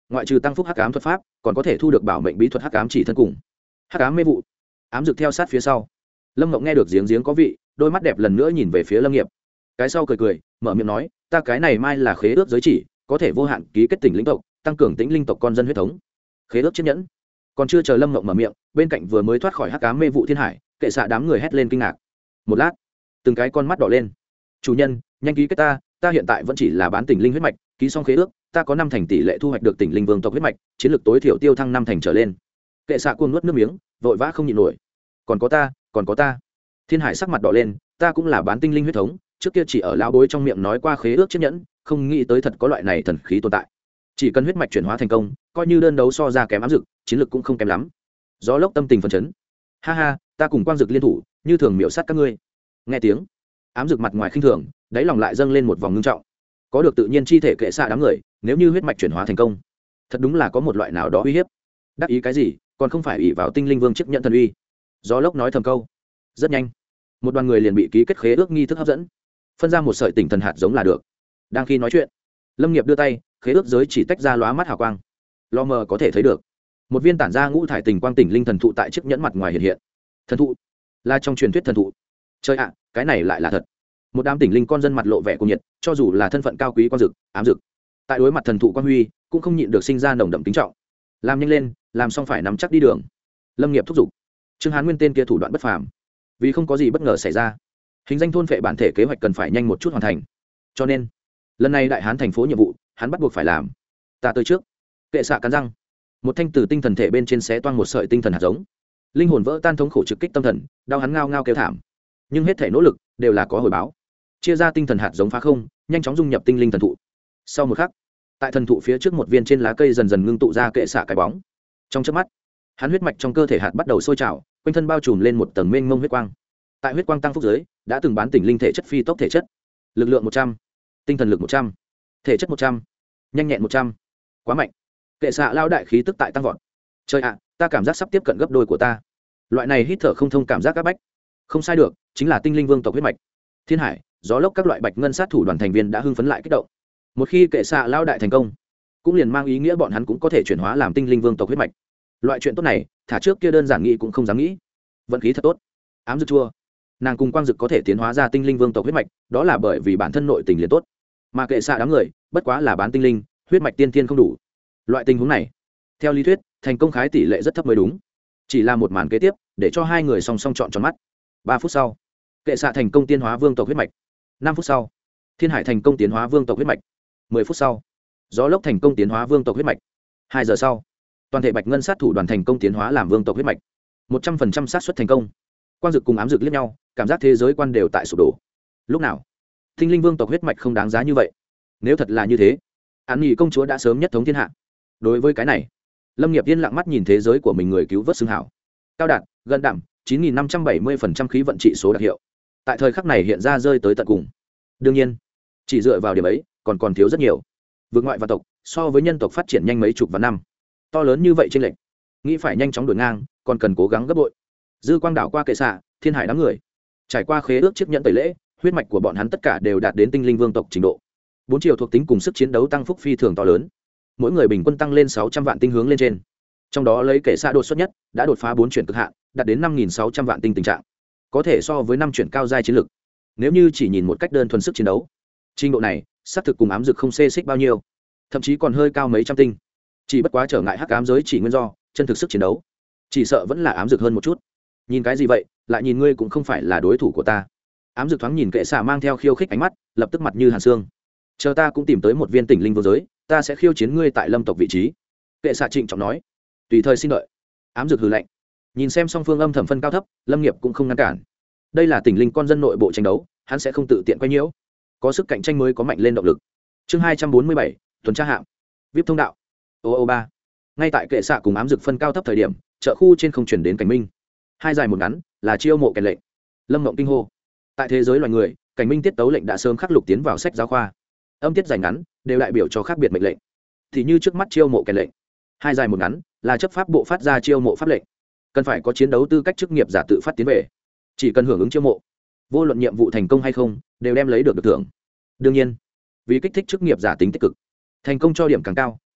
[SPEAKER 1] ngoại trừ tăng phúc hắc ám thuật pháp còn có thể thu được bảo mệnh bí thuật hắc ám chỉ thân cùng hắc ám mê vụ. Ám dực theo sát phía sau. Lâm Ngộng nghe được giếng giếng có vị, đôi mắt đẹp lần nữa nhìn về phía Lâm Nghiệp. Cái sau cười cười, mở miệng nói, ta cái này mai là khế ước giới chỉ, có thể vô hạn ký kết tỉnh linh tộc, tăng cường tính linh tộc con dân huyết thống. Khế ước chiếc nhẫn. Còn chưa chờ Lâm Ngộng mở miệng, bên cạnh vừa mới thoát khỏi hắc ám mê vụ thiên hải, kệ xạ đám người hét lên kinh ngạc. Một lát, từng cái con mắt đỏ lên. Chủ nhân, nhanh ký kết ta, ta hiện tại vẫn chỉ là bán tỉnh linh huyết mạch, ký xong khế ước, ta có năm thành tỷ lệ thu hoạch được tỉnh linh vương tộc huyết mạch, chiến lược tối thiểu tiêu thăng năm thành trở lên. Kệ xạ cuồng nuốt nước miếng, vội vã không nhịn nổi. Còn có ta, còn có ta. Thiên hải sắc mặt đỏ lên, ta cũng là bán tinh linh huyết thống, trước kia chỉ ở lão bối trong miệng nói qua khế ước chiếc nhẫn, không nghĩ tới thật có loại này thần khí tồn tại. Chỉ cần huyết mạch chuyển hóa thành công, coi như đơn đấu so ra kém ám dực, chiến lược cũng không kém lắm. Gió lốc tâm tình phấn chấn. Ha ha, ta cùng quang dực liên thủ, như thường miểu sát các ngươi. Nghe tiếng, ám dực mặt ngoài khinh thường, đáy lòng lại dâng lên một vòng ngưng trọng. Có được tự nhiên chi thể kệ xạ đám người, nếu như huyết mạch chuyển hóa thành công, thật đúng là có một loại nào đó uy hiếp. Đắc ý cái gì, còn không phải ỷ vào tinh linh vương chiếc nhẫn thần uy. Gió lốc nói thầm câu. Rất nhanh, một đoàn người liền bị ký kết khế ước nghi thức hấp dẫn, phân ra một sợi tỉnh thần hạt giống là được. Đang khi nói chuyện, Lâm Nghiệp đưa tay, khế ước giới chỉ tách ra lóa mắt hào quang, lo mờ có thể thấy được một viên tản ra ngũ thải tình quang tỉnh linh thần thụ tại chiếc nhẫn mặt ngoài hiện hiện. Thần thụ là trong truyền thuyết thần thụ. Chơi ạ, cái này lại là thật. Một đám tỉnh linh con dân mặt lộ vẻ cuồng nhiệt, cho dù là thân phận cao quý quan dực, ám dực, tại đối mặt thần thụ quan huy, cũng không nhịn được sinh ra nồng đậm kính trọng. Làm nhanh lên, làm xong phải nắm chắc đi đường. Lâm Nghiệp thúc giục. Trương Hán Nguyên tên kia thủ đoạn bất phàm, vì không có gì bất ngờ xảy ra, hình danh thôn phệ bản thể kế hoạch cần phải nhanh một chút hoàn thành. Cho nên lần này đại hán thành phố nhiệm vụ hắn bắt buộc phải làm. Ta tới trước. Kệ xạ cắn răng, một thanh từ tinh thần thể bên trên xé toang một sợi tinh thần hạt giống, linh hồn vỡ tan thống khổ trực kích tâm thần, đau hắn ngao ngao kêu thảm. Nhưng hết thể nỗ lực đều là có hồi báo. Chia ra tinh thần hạt giống phá không, nhanh chóng dung nhập tinh linh thần thụ. Sau một khắc, tại thần thụ phía trước một viên trên lá cây dần dần ngưng tụ ra kệ xạ cái bóng. Trong chớp mắt, hắn huyết mạch trong cơ thể hạt bắt đầu sôi trào, quanh thân bao trùm lên một tầng mênh mông huyết quang. Tại huyết quang tăng phúc giới, đã từng bán tỉnh linh thể chất phi tốc thể chất, lực lượng một trăm, tinh thần lực một trăm, thể chất một trăm, nhanh nhẹn một trăm. Quá mạnh. Kệ xạ lao đại khí tức tại tăng vọt. Trời ạ, ta cảm giác sắp tiếp cận gấp đôi của ta. Loại này hít thở không thông cảm giác áp bách. Không sai được, chính là tinh linh vương tộc huyết mạch. Thiên hải, gió lốc các loại bạch ngân sát thủ đoàn thành viên đã hưng phấn lại kích động. Một khi kệ xạ lao đại thành công, cũng liền mang ý nghĩa bọn hắn cũng có thể chuyển hóa làm tinh linh vương tộc huyết mạch. Loại chuyện tốt này, thả trước kia đơn giản nghĩ cũng không dám nghĩ. Vận khí thật tốt. Ám dực chua, nàng cùng quang dực có thể tiến hóa ra tinh linh vương tộc huyết mạch, đó là bởi vì bản thân nội tình liền tốt. Mà kệ xạ đám người bất quá là bán tinh linh, huyết mạch tiên thiên không đủ. Loại tình huống này, theo lý thuyết, thành công khái tỷ lệ rất thấp mới đúng. Chỉ là một màn kế tiếp, để cho hai người song song chọn tròn mắt. Ba phút sau, kệ xạ thành công tiến hóa vương tộc huyết mạch. Năm phút sau, thiên hải thành công tiến hóa vương tộc huyết mạch. Mười phút sau, gió lốc thành công tiến hóa vương tộc huyết mạch. Hai giờ sau, toàn thể bạch ngân sát thủ đoàn thành công tiến hóa làm vương tộc huyết mạch. Một trăm phần trăm xác suất thành công. Quang dực cùng ám dực liếc nhau, cảm giác thế giới quan đều tại sụp đổ. Lúc nào tinh linh vương tộc huyết mạch không đáng giá như vậy? Nếu thật là như thế, án nghị công chúa đã sớm nhất thống thiên hạ. Đối với cái này, Lâm Nghiệp yên lặng mắt nhìn thế giới của mình người cứu vớt xưng hảo. Cao đạt, gần đảm, chín nghìn năm trăm bảy mươi phần trăm khí vận trị số đặc hiệu. Tại thời khắc này hiện ra rơi tới tận cùng. Đương nhiên, chỉ dựa vào điểm ấy, còn còn thiếu rất nhiều. Vượt ngoại và tộc, so với nhân tộc phát triển nhanh mấy chục và năm. To lớn như vậy trên lệnh, nghĩ phải nhanh chóng đuổi ngang, còn cần cố gắng gấp bội. Dư quang đảo qua kệ xạ, thiên hải đám người, trải qua khế ước chiếc nhẫn tẩy lễ, huyết mạch của bọn hắn tất cả đều đạt đến tinh linh vương tộc trình độ. Bốn chiều thuộc tính cùng sức chiến đấu tăng phúc phi thường to lớn. Mỗi người bình quân tăng lên sáu trăm vạn tinh hướng lên trên. Trong đó lấy kệ xạ đột xuất nhất, đã đột phá bốn chuyển cực hạn, đạt đến năm nghìn sáu trăm vạn tinh tình trạng. Có thể so với năm chuyển cao giai chiến lực. Nếu như chỉ nhìn một cách đơn thuần sức chiến đấu, trình độ này, xác thực cùng ám dực không xê xích bao nhiêu, thậm chí còn hơi cao mấy trăm tinh. Chỉ bất quá trở ngại hắc ám giới chỉ nguyên do, chân thực sức chiến đấu, chỉ sợ vẫn là ám dực hơn một chút. Nhìn cái gì vậy, lại nhìn ngươi cũng không phải là đối thủ của ta. Ám dực thoáng nhìn kệ xạ mang theo khiêu khích ánh mắt, lập tức mặt như hàn xương. Chờ ta cũng tìm tới một viên tỉnh linh vô giới, ta sẽ khiêu chiến ngươi tại lâm tộc vị trí. Kệ xạ trịnh trọng nói. Tùy thời xin đợi. Ám dực hừ lạnh. Nhìn xem song phương âm thầm phân cao thấp, Lâm Nghiệp cũng không ngăn cản. Đây là tỉnh linh con dân nội bộ tranh đấu, hắn sẽ không tự tiện quay nhiễu. Có sức cạnh tranh mới có mạnh lên động lực. Chương hai trăm bốn mươi bảy, tuần tra hạm. vê i pê thông đạo. ô ô ba. Ngay tại kệ xạ cùng ám dực phân cao thấp thời điểm, chợ khu trên không chuyển đến cảnh minh. Hai dài một ngắn, là chiêu mộ kèn lệnh. Lâm Mộng kinh hô. Tại thế giới loài người, cảnh minh tiết tấu lệnh đã sớm khắc lục tiến vào sách giáo khoa. Âm tiết dài ngắn đều đại biểu cho khác biệt mệnh lệnh. Thì như trước mắt chiêu mộ kèn lệnh, hai dài một ngắn là chấp pháp bộ phát ra chiêu mộ pháp lệnh, cần phải có chiến đấu tư cách chức nghiệp giả tự phát tiến về, chỉ cần hưởng ứng chiêu mộ, vô luận nhiệm vụ thành công hay không đều đem lấy được được thưởng. Đương nhiên, vì kích thích chức nghiệp giả tính tích cực, thành công cho điểm càng cao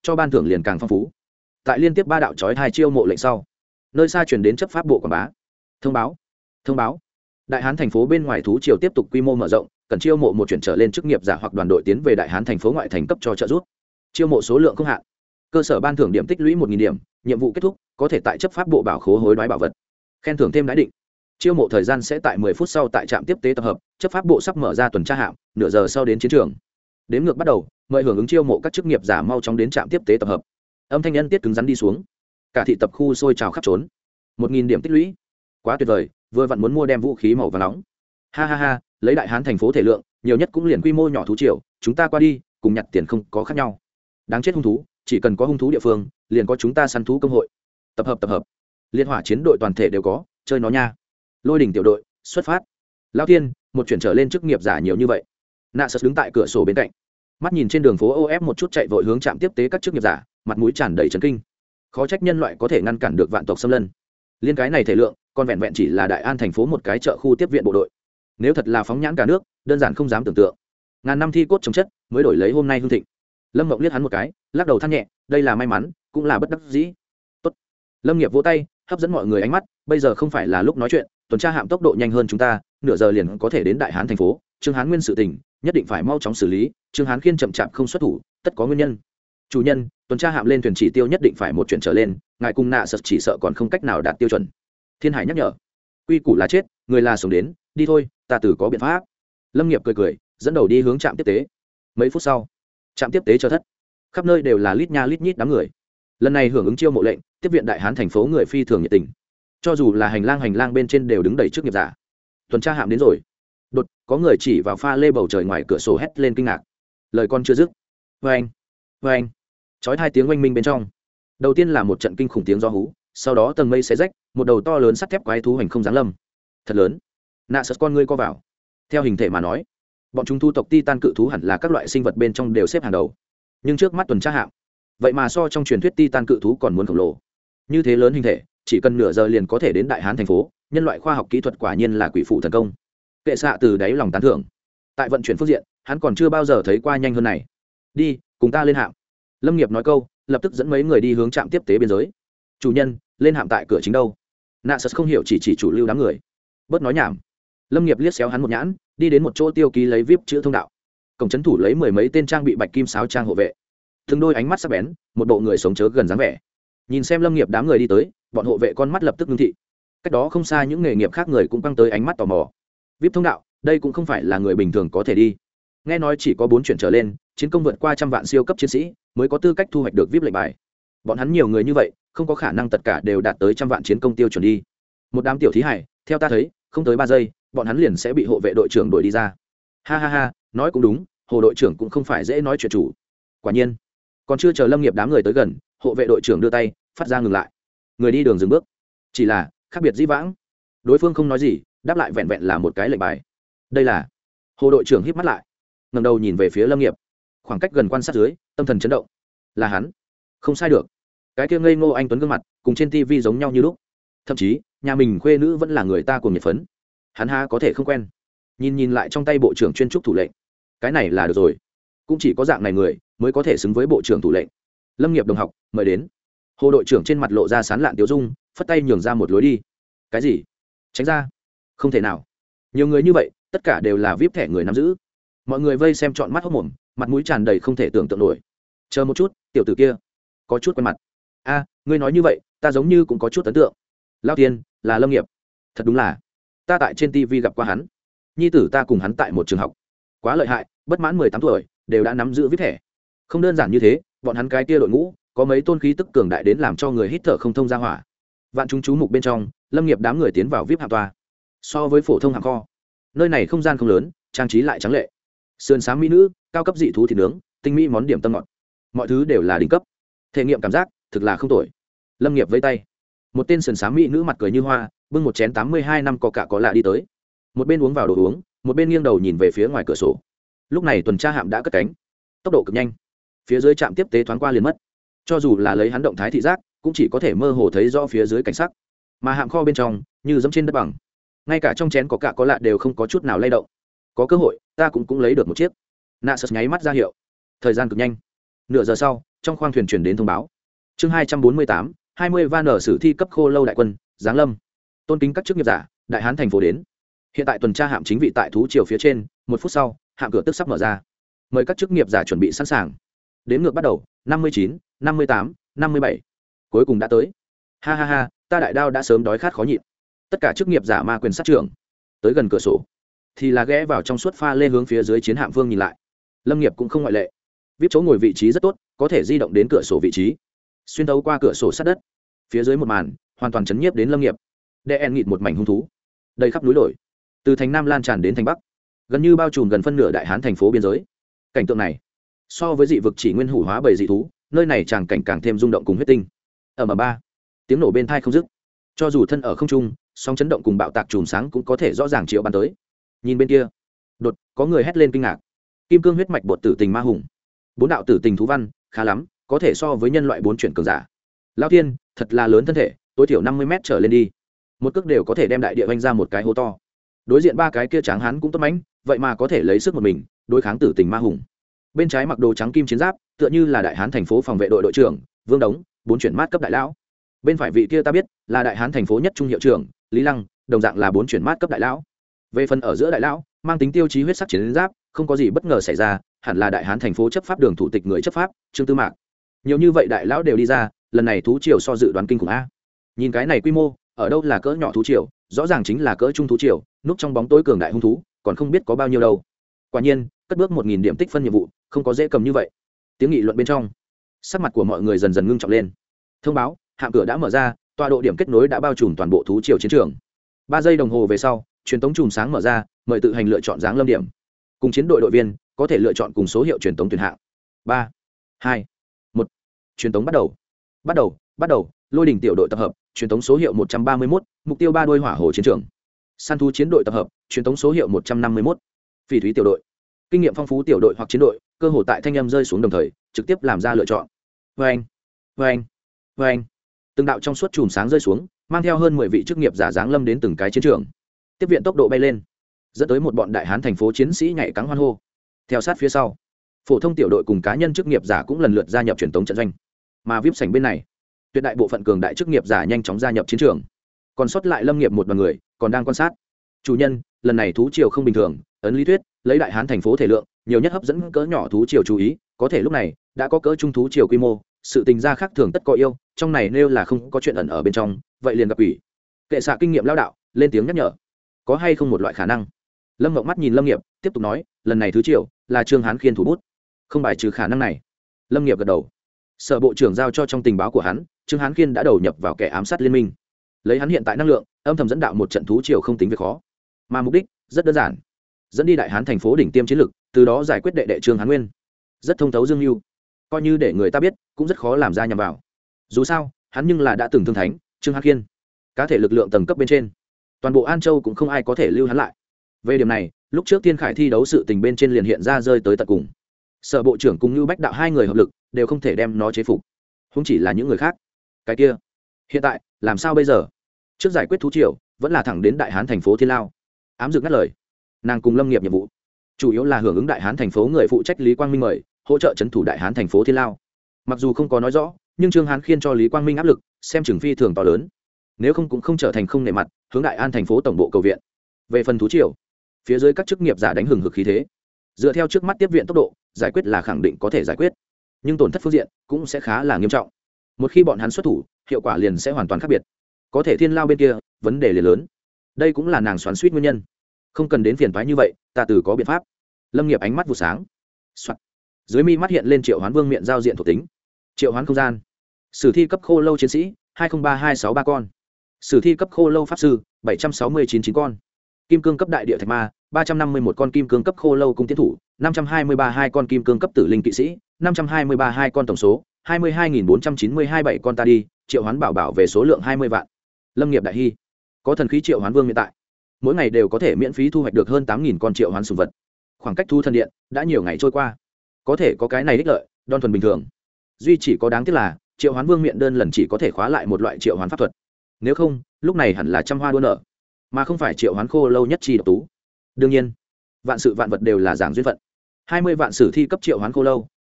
[SPEAKER 1] cho ban thưởng liền càng phong phú. Tại liên tiếp ba đạo chói hai chiêu mộ lệnh sau, nơi xa truyền đến chấp pháp bộ quảng bá thông báo thông báo đại hán thành phố bên ngoài thú triều tiếp tục quy mô mở rộng, cần chiêu mộ một chuyển trở lên chức nghiệp giả hoặc đoàn đội tiến về đại hán thành phố ngoại thành cấp cho trợ giúp. Chiêu mộ số lượng không hạn, cơ sở ban thưởng điểm tích lũy một nghìn điểm, nhiệm vụ kết thúc có thể tại chấp pháp bộ bảo khố hối đoái bảo vật, khen thưởng thêm đái định. Chiêu mộ thời gian sẽ tại mười phút sau tại trạm tiếp tế tập hợp, chấp pháp bộ sắp mở ra tuần tra hạm, nửa giờ sau đến chiến trường. Đếm ngược bắt đầu, mời hưởng ứng chiêu mộ các chức nghiệp giả mau chóng đến trạm tiếp tế tập hợp. Âm thanh nhân tiết cứng rắn đi xuống, cả thị tập khu sôi trào khắp trốn. Một nghìn điểm tích lũy, quá tuyệt vời, vừa vặn muốn mua đem vũ khí màu vàng nóng. Ha ha ha, lấy đại hán thành phố thể lượng, nhiều nhất cũng liền quy mô nhỏ thú triều, chúng ta qua đi, cùng nhặt tiền không có khác nhau. Đáng chết hung thú, chỉ cần có hung thú địa phương, liền có chúng ta săn thú công hội. Tập hợp tập hợp, liên hỏa chiến đội toàn thể đều có, chơi nó nha. Lôi đỉnh tiểu đội xuất phát. Lão thiên, một chuyển trở lên chức nghiệp giả nhiều như vậy. Nạ Sật đứng tại cửa sổ bên cạnh, mắt nhìn trên đường phố ô ép một chút chạy vội hướng trạm tiếp tế các chức nghiệp giả, mặt mũi tràn đầy chấn kinh. Khó trách nhân loại có thể ngăn cản được vạn tộc xâm lân. Liên cái này thể lượng, còn vẹn vẹn chỉ là Đại An thành phố một cái chợ khu tiếp viện bộ đội. Nếu thật là phóng nhãn cả nước, đơn giản không dám tưởng tượng. Ngàn năm thi cốt chống chất, mới đổi lấy hôm nay hưng thịnh. Lâm Ngọc liếc hắn một cái, lắc đầu than nhẹ, đây là may mắn, cũng là bất đắc dĩ. Tốt. Lâm Nghiệp vỗ tay, hấp dẫn mọi người ánh mắt, bây giờ không phải là lúc nói chuyện, tuần tra hạm tốc độ nhanh hơn chúng ta, nửa giờ liền có thể đến Đại Hán thành phố. Trương Hán Nguyên sự tình, nhất định phải mau chóng xử lý. Trương Hán Khiên chậm chạp không xuất thủ, tất có nguyên nhân. Chủ nhân, tuần tra hạm lên thuyền chỉ tiêu nhất định phải một chuyển trở lên, ngài cùng Nạ Sật chỉ sợ còn không cách nào đạt tiêu chuẩn. Thiên Hải nhắc nhở, quy củ là chết, người là sống đến, đi thôi, ta tử có biện pháp. Lâm Nghiệp cười cười, dẫn đầu đi hướng trạm tiếp tế. Mấy phút sau, trạm tiếp tế cho thất, khắp nơi đều là lít nha lít nhít đám người. Lần này hưởng ứng chiêu mộ lệnh, tiếp viện Đại Hán thành phố người phi thường nhiệt tình, cho dù là hành lang hành lang bên trên đều đứng đầy chức nghiệp giả. Tuần tra hạm đến rồi. Đột có người chỉ vào pha lê bầu trời ngoài cửa sổ hét lên kinh ngạc, lời con chưa dứt, vang vang, chói hai tiếng oanh minh bên trong. Đầu tiên là một trận kinh khủng tiếng gió hú, sau đó tầng mây xé rách, một đầu to lớn sắt thép quái thú hành không giáng lâm. Thật lớn. Nạ Sật con ngươi co vào. Theo hình thể mà nói, bọn chúng thu tộc Titan cự thú hẳn là các loại sinh vật bên trong đều xếp hàng đầu. Nhưng trước mắt tuần tra hạm, vậy mà so trong truyền thuyết Titan cự thú còn muốn khổng lồ. Như thế lớn hình thể, chỉ cần nửa giờ liền có thể đến Đại Hán thành phố, nhân loại khoa học kỹ thuật quả nhiên là quỷ phụ thần công. Kệ xạ từ đáy lòng tán thưởng. Tại vận chuyển phương diện, hắn còn chưa bao giờ thấy qua nhanh hơn này. Đi, cùng ta lên hạm. Lâm Nghiệp nói câu, lập tức dẫn mấy người đi hướng trạm tiếp tế biên giới. Chủ nhân, lên hạm tại cửa chính đâu? Nạ Sật không hiểu, chỉ chỉ chủ lưu đám người. Bớt nói nhảm. Lâm Nghiệp liếc xéo hắn một nhãn, đi đến một chỗ tiêu ký lấy vê i pê chữ thông đạo. Cổng trấn thủ lấy mười mấy tên trang bị bạch kim sáo trang hộ vệ, từng đôi ánh mắt sắc bén, một bộ người sống chớ gần dáng vẻ. Nhìn xem Lâm Nghiệp đám người đi tới, bọn hộ vệ con mắt lập tức ngưng thị. Cách đó không xa những nghề nghiệp khác người cũng căng tới ánh mắt tò mò. vê i pê thông đạo, đây cũng không phải là người bình thường có thể đi. Nghe nói chỉ có bốn chuyển trở lên, chiến công vượt qua trăm vạn siêu cấp chiến sĩ mới có tư cách thu hoạch được vê i pê lệnh bài. Bọn hắn nhiều người như vậy, không có khả năng tất cả đều đạt tới trăm vạn chiến công tiêu chuẩn đi. Một đám tiểu thí hải, theo ta thấy, không tới ba giây, bọn hắn liền sẽ bị hộ vệ đội trưởng đuổi đi ra. Ha ha ha, nói cũng đúng, hồ đội trưởng cũng không phải dễ nói chuyện chủ. Quả nhiên, còn chưa chờ Lâm Nghiệp đám người tới gần, hộ vệ đội trưởng đưa tay phát ra ngừng lại. Người đi đường dừng bước. Chỉ là khác biệt dĩ vãng, đối phương không nói gì, đáp lại vẹn vẹn là một cái lệnh bài. Đây là hồ đội trưởng híp mắt lại, ngẩng đầu nhìn về phía Lâm Nghiệp, khoảng cách gần quan sát dưới, tâm thần chấn động. Là hắn, không sai được. Cái kia ngây ngô anh tuấn gương mặt cùng trên tivi giống nhau như lúc, thậm chí nhà mình khuê nữ vẫn là người ta cùng nhiệt phấn. Hắn ha có thể không quen. Nhìn nhìn lại trong tay bộ trưởng chuyên trúc thủ lệnh, cái này là được rồi. Cũng chỉ có dạng này người mới có thể xứng với bộ trưởng thủ lệnh. Lâm Nghiệp đồng học, mời đến. Hồ đội trưởng trên mặt lộ ra sán lạn tiếu dung, phất tay nhường ra một lối đi. Cái gì? Tránh ra. Không thể nào. Nhiều người như vậy, tất cả đều là vê i pê thẻ người nắm giữ. Mọi người vây xem trọn mắt hốc mồm, mặt mũi tràn đầy không thể tưởng tượng nổi. Chờ một chút, tiểu tử kia có chút quen mặt. A, ngươi nói như vậy, ta giống như cũng có chút ấn tượng. Lao Tiên, là Lâm Nghiệp. Thật đúng là, ta tại trên tivi gặp qua hắn. Nhi tử ta cùng hắn tại một trường học. Quá lợi hại, bất mãn mười tám tuổi, đều đã nắm giữ vê i pê thẻ. Không đơn giản như thế, bọn hắn cái kia đội ngũ, có mấy tôn khí tức cường đại đến làm cho người hít thở không thông ra hỏa. Vạn chúng chú mục bên trong, Lâm Nghiệp đám người tiến vào vê i pê hạng toa. So với phổ thông hạng kho, nơi này không gian không lớn, trang trí lại trắng lệ. Sườn sáng mỹ nữ, cao cấp dị thú thịt nướng, tinh mỹ món điểm tâm ngọt, mọi thứ đều là đỉnh cấp. Thể nghiệm cảm giác thực là không tồi. Lâm Nghiệp vẫy tay, một tên sườn sáng mỹ nữ mặt cười như hoa, bưng một chén tám mươi hai năm có cả có lạ đi tới. Một bên uống vào đồ uống, một bên nghiêng đầu nhìn về phía ngoài cửa sổ. Lúc này tuần tra hạm đã cất cánh, tốc độ cực nhanh. Phía dưới trạm tiếp tế thoáng qua liền mất. Cho dù là lấy hắn động thái thị giác, cũng chỉ có thể mơ hồ thấy rõ phía dưới cảnh sắc. Mà hạm kho bên trong, như dẫm trên đất bằng. Ngay cả trong chén có cả có lạ đều không có chút nào lay động. Có cơ hội, ta cũng cũng lấy được một chiếc. Nạ Sật nháy mắt ra hiệu. Thời gian cực nhanh. Nửa giờ sau, trong khoang thuyền truyền đến thông báo. Chương hai trăm bốn mươi tám, hai mươi van ở sử thi cấp khô lâu đại quân, giáng lâm. Tôn kính các chức nghiệp giả, đại hán thành phố đến. Hiện tại tuần tra hạm chính vị tại thú triều phía trên, một phút sau, hạm cửa tức sắp mở ra. Mời các chức nghiệp giả chuẩn bị sẵn sàng. Đếm ngược bắt đầu, năm mươi chín, năm mươi tám, năm mươi bảy. Cuối cùng đã tới. Ha ha ha, ta đại đao đã sớm đói khát khó nhịn. Tất cả chức nghiệp giả ma quyền sát trưởng, tới gần cửa sổ, thì là ghé vào trong suốt pha lê hướng phía dưới chiến hạm vương nhìn lại. Lâm Nghiệp cũng không ngoại lệ. Vip chỗ ngồi vị trí rất tốt, có thể di động đến cửa sổ vị trí. Xuyên thấu qua cửa sổ sát đất, phía dưới một màn, hoàn toàn chấn nhiếp đến Lâm Nghiệp. Đe en nghịt một mảnh hung thú, đầy khắp núi đồi, từ thành Nam lan tràn đến thành Bắc, gần như bao trùm gần phân nửa đại hán thành phố biên giới. Cảnh tượng này, so với dị vực chỉ nguyên hủ hóa bầy dị thú, nơi này tràng cảnh càng thêm rung động cùng huyết tinh. Ở mà ba, tiếng nổ bên tai không dứt. Cho dù thân ở không trung, sóng chấn động cùng bạo tạc chùm sáng cũng có thể rõ ràng chiếu bắn tới. Nhìn bên kia, đột có người hét lên kinh ngạc. Kim cương huyết mạch bột tử tình ma hùng, bốn đạo tử tình thú văn, khá lắm, có thể so với nhân loại bốn chuyển cường giả. Lao tiên, thật là lớn thân thể, tối thiểu năm mươi mét trở lên đi. Một cước đều có thể đem đại địa vanh ra một cái hố to. Đối diện ba cái kia tráng hán cũng tốt mãnh, vậy mà có thể lấy sức một mình đối kháng tử tình ma hùng. Bên trái mặc đồ trắng kim chiến giáp, tựa như là đại hán thành phố phòng vệ đội đội trưởng Vương Đống, bốn chuyển mát cấp đại lão. Bên phải vị kia ta biết là đại hán thành phố nhất trung hiệu trưởng Lý Lăng, đồng dạng là bốn chuyển mát cấp đại lão. Về phần ở giữa đại lão, mang tính tiêu chí huyết sắc chiến giáp, không có gì bất ngờ xảy ra, hẳn là đại hán thành phố chấp pháp đường thủ tịch người chấp pháp Trương Tư Mạc. Nhiều như vậy đại lão đều đi ra, lần này thú triều so dự đoán kinh khủng a. Nhìn cái này quy mô, ở đâu là cỡ nhỏ thú triều, rõ ràng chính là cỡ trung thú triều, núp trong bóng tối cường đại hung thú, còn không biết có bao nhiêu đâu. Quả nhiên, cất bước một nghìn điểm tích phân nhiệm vụ, không có dễ cầm như vậy. Tiếng nghị luận bên trong, sắc mặt của mọi người dần dần ngưng trọng lên. Thông báo, hạm cửa đã mở ra, tọa độ điểm kết nối đã bao trùm toàn bộ thú triều chiến trường. Ba giây đồng hồ về sau, truyền tống chùm sáng mở ra, mời tự hành lựa chọn dáng lâm điểm. Cùng chiến đội đội viên có thể lựa chọn cùng số hiệu truyền tống tuyển hạng. Ba, hai, một. Truyền tống bắt đầu. Bắt đầu, bắt đầu, Lôi đỉnh tiểu đội tập hợp, truyền tống số hiệu một trăm ba mươi mốt, mục tiêu ba đôi hỏa hồ chiến trường. Săn thú chiến đội tập hợp, truyền tống số hiệu một trăm năm mươi mốt. Phỉ thúy tiểu đội. Kinh nghiệm phong phú tiểu đội hoặc chiến đội, cơ hội tại thanh âm rơi xuống đồng thời, trực tiếp làm ra lựa chọn. Oeng, oeng, oeng. Từng đạo trong suốt chùm sáng rơi xuống, mang theo hơn mười vị chức nghiệp giả dáng lâm đến từng cái chiến trường. Tiếp viện tốc độ bay lên, dẫn tới một bọn đại hán thành phố chiến sĩ nhảy cẫng hoan hô. Theo sát phía sau, phổ thông tiểu đội cùng cá nhân chức nghiệp giả cũng lần lượt gia nhập truyền tống trận doanh. Mà vip sảnh bên này, tuyệt đại bộ phận cường đại chức nghiệp giả nhanh chóng gia nhập chiến trường. Còn sót lại Lâm Nghiệp một đoàn người còn đang quan sát. Chủ nhân, lần này thú triều không bình thường, ấn lý thuyết, lấy đại hán thành phố thể lượng, nhiều nhất hấp dẫn cỡ nhỏ thú triều chú ý, có thể lúc này đã có cỡ trung thú triều quy mô, sự tình gia khác thường tất có yêu, trong này nêu là không có chuyện ẩn ở bên trong, vậy liền gặp quỷ. Kệ xạ kinh nghiệm lao đạo, lên tiếng nhắc nhở. Có hay không một loại khả năng? Lâm Ngọc mắt nhìn Lâm Nghiệp, tiếp tục nói, lần này thứ triều là Trương Hán Khiên thủ bút. Không bài trừ khả năng này. Lâm Nghiệp gật đầu. Sở bộ trưởng giao cho trong tình báo của hắn, Trương Hán Khiên đã đầu nhập vào kẻ ám sát liên minh. Lấy hắn hiện tại năng lượng, âm thầm dẫn đạo một trận thú triều không tính việc khó. Mà mục đích rất đơn giản, dẫn đi đại hán thành phố đỉnh tiêm chiến lực, từ đó giải quyết đệ đệ Trương Hán Nguyên. Rất thông thấu dương lưu, coi như để người ta biết, cũng rất khó làm ra nhằm vào. Dù sao, hắn nhưng là đã từng thương thánh, Trương Hán Khiên. Cá thể lực lượng tầng cấp bên trên, toàn bộ An Châu cũng không ai có thể lưu hắn lại. Về điểm này, lúc trước Thiên Khải thi đấu sự tình bên trên liền hiện ra rơi tới tận cùng. Sở bộ trưởng cùng Như Bách đạo hai người hợp lực, đều không thể đem nó chế phục. Không chỉ là những người khác. Cái kia, hiện tại làm sao bây giờ? Trước giải quyết thú triều, vẫn là thẳng đến đại hán thành phố Thiên Lao. Ám dược ngắt lời. Nàng cùng Lâm Nghiệp nhiệm vụ, chủ yếu là hưởng ứng đại hán thành phố người phụ trách Lý Quang Minh mời, hỗ trợ trấn thủ đại hán thành phố Thiên Lao. Mặc dù không có nói rõ, nhưng Trương Hán Khiên cho Lý Quang Minh áp lực, xem chừng phi thường to lớn. Nếu không cũng không trở thành không nể mặt, hướng đại an thành phố tổng bộ cầu viện. Về phần thú triều, phía dưới các chức nghiệp giả đánh hừng hực khí thế. Dựa theo trước mắt tiếp viện tốc độ, giải quyết là khẳng định có thể giải quyết, nhưng tổn thất phương diện cũng sẽ khá là nghiêm trọng. Một khi bọn hắn xuất thủ, hiệu quả liền sẽ hoàn toàn khác biệt. Có thể Thiên Lao bên kia, vấn đề liền lớn. Đây cũng là nàng xoắn xuýt nguyên nhân. Không cần đến phiền toái như vậy, ta từ có biện pháp. Lâm Nghiệp ánh mắt vụ sáng. Soạn. Dưới mi mắt hiện lên Triệu Hoán Vương miệng giao diện thuộc tính. Triệu Hoán không gian. Sử thi cấp khô lâu chiến sĩ, hai không ba hai sáu ba con. Sử thi cấp khô lâu pháp sư, bảy trăm sáu mươi chín chín con. Kim cương cấp đại địa thạch ma, ba trăm năm mươi mốt con kim cương cấp khô lâu cung tiến thủ, năm trăm hai mươi ba hai con kim cương cấp tử linh kỵ sĩ, năm trăm hai mươi ba hai con tổng số, hai mươi hai nghìn bốn trăm chín mươi hai bảy con ta đi, Triệu Hoán bảo bảo về số lượng hai mươi vạn. Lâm Nghiệp đại hy. Có thần khí Triệu Hoán Vương hiện tại, mỗi ngày đều có thể miễn phí thu hoạch được hơn tám nghìn con triệu hoán sùng vật. Khoảng cách thu thần điện đã nhiều ngày trôi qua, có thể có cái này ích lợi, đon thuần bình thường. Duy chỉ có đáng tiếc là Triệu Hoán Vương miệng đơn lần chỉ có thể khóa lại một loại triệu hoán pháp thuật. Nếu không, lúc này hẳn là trăm hoa đua nở, mà không phải triệu hoán khô lâu nhất chi độc tú. Đương nhiên, vạn sự vạn vật đều là giảng duyên phận. hai mươi vạn sử thi cấp triệu hoán khô lâu,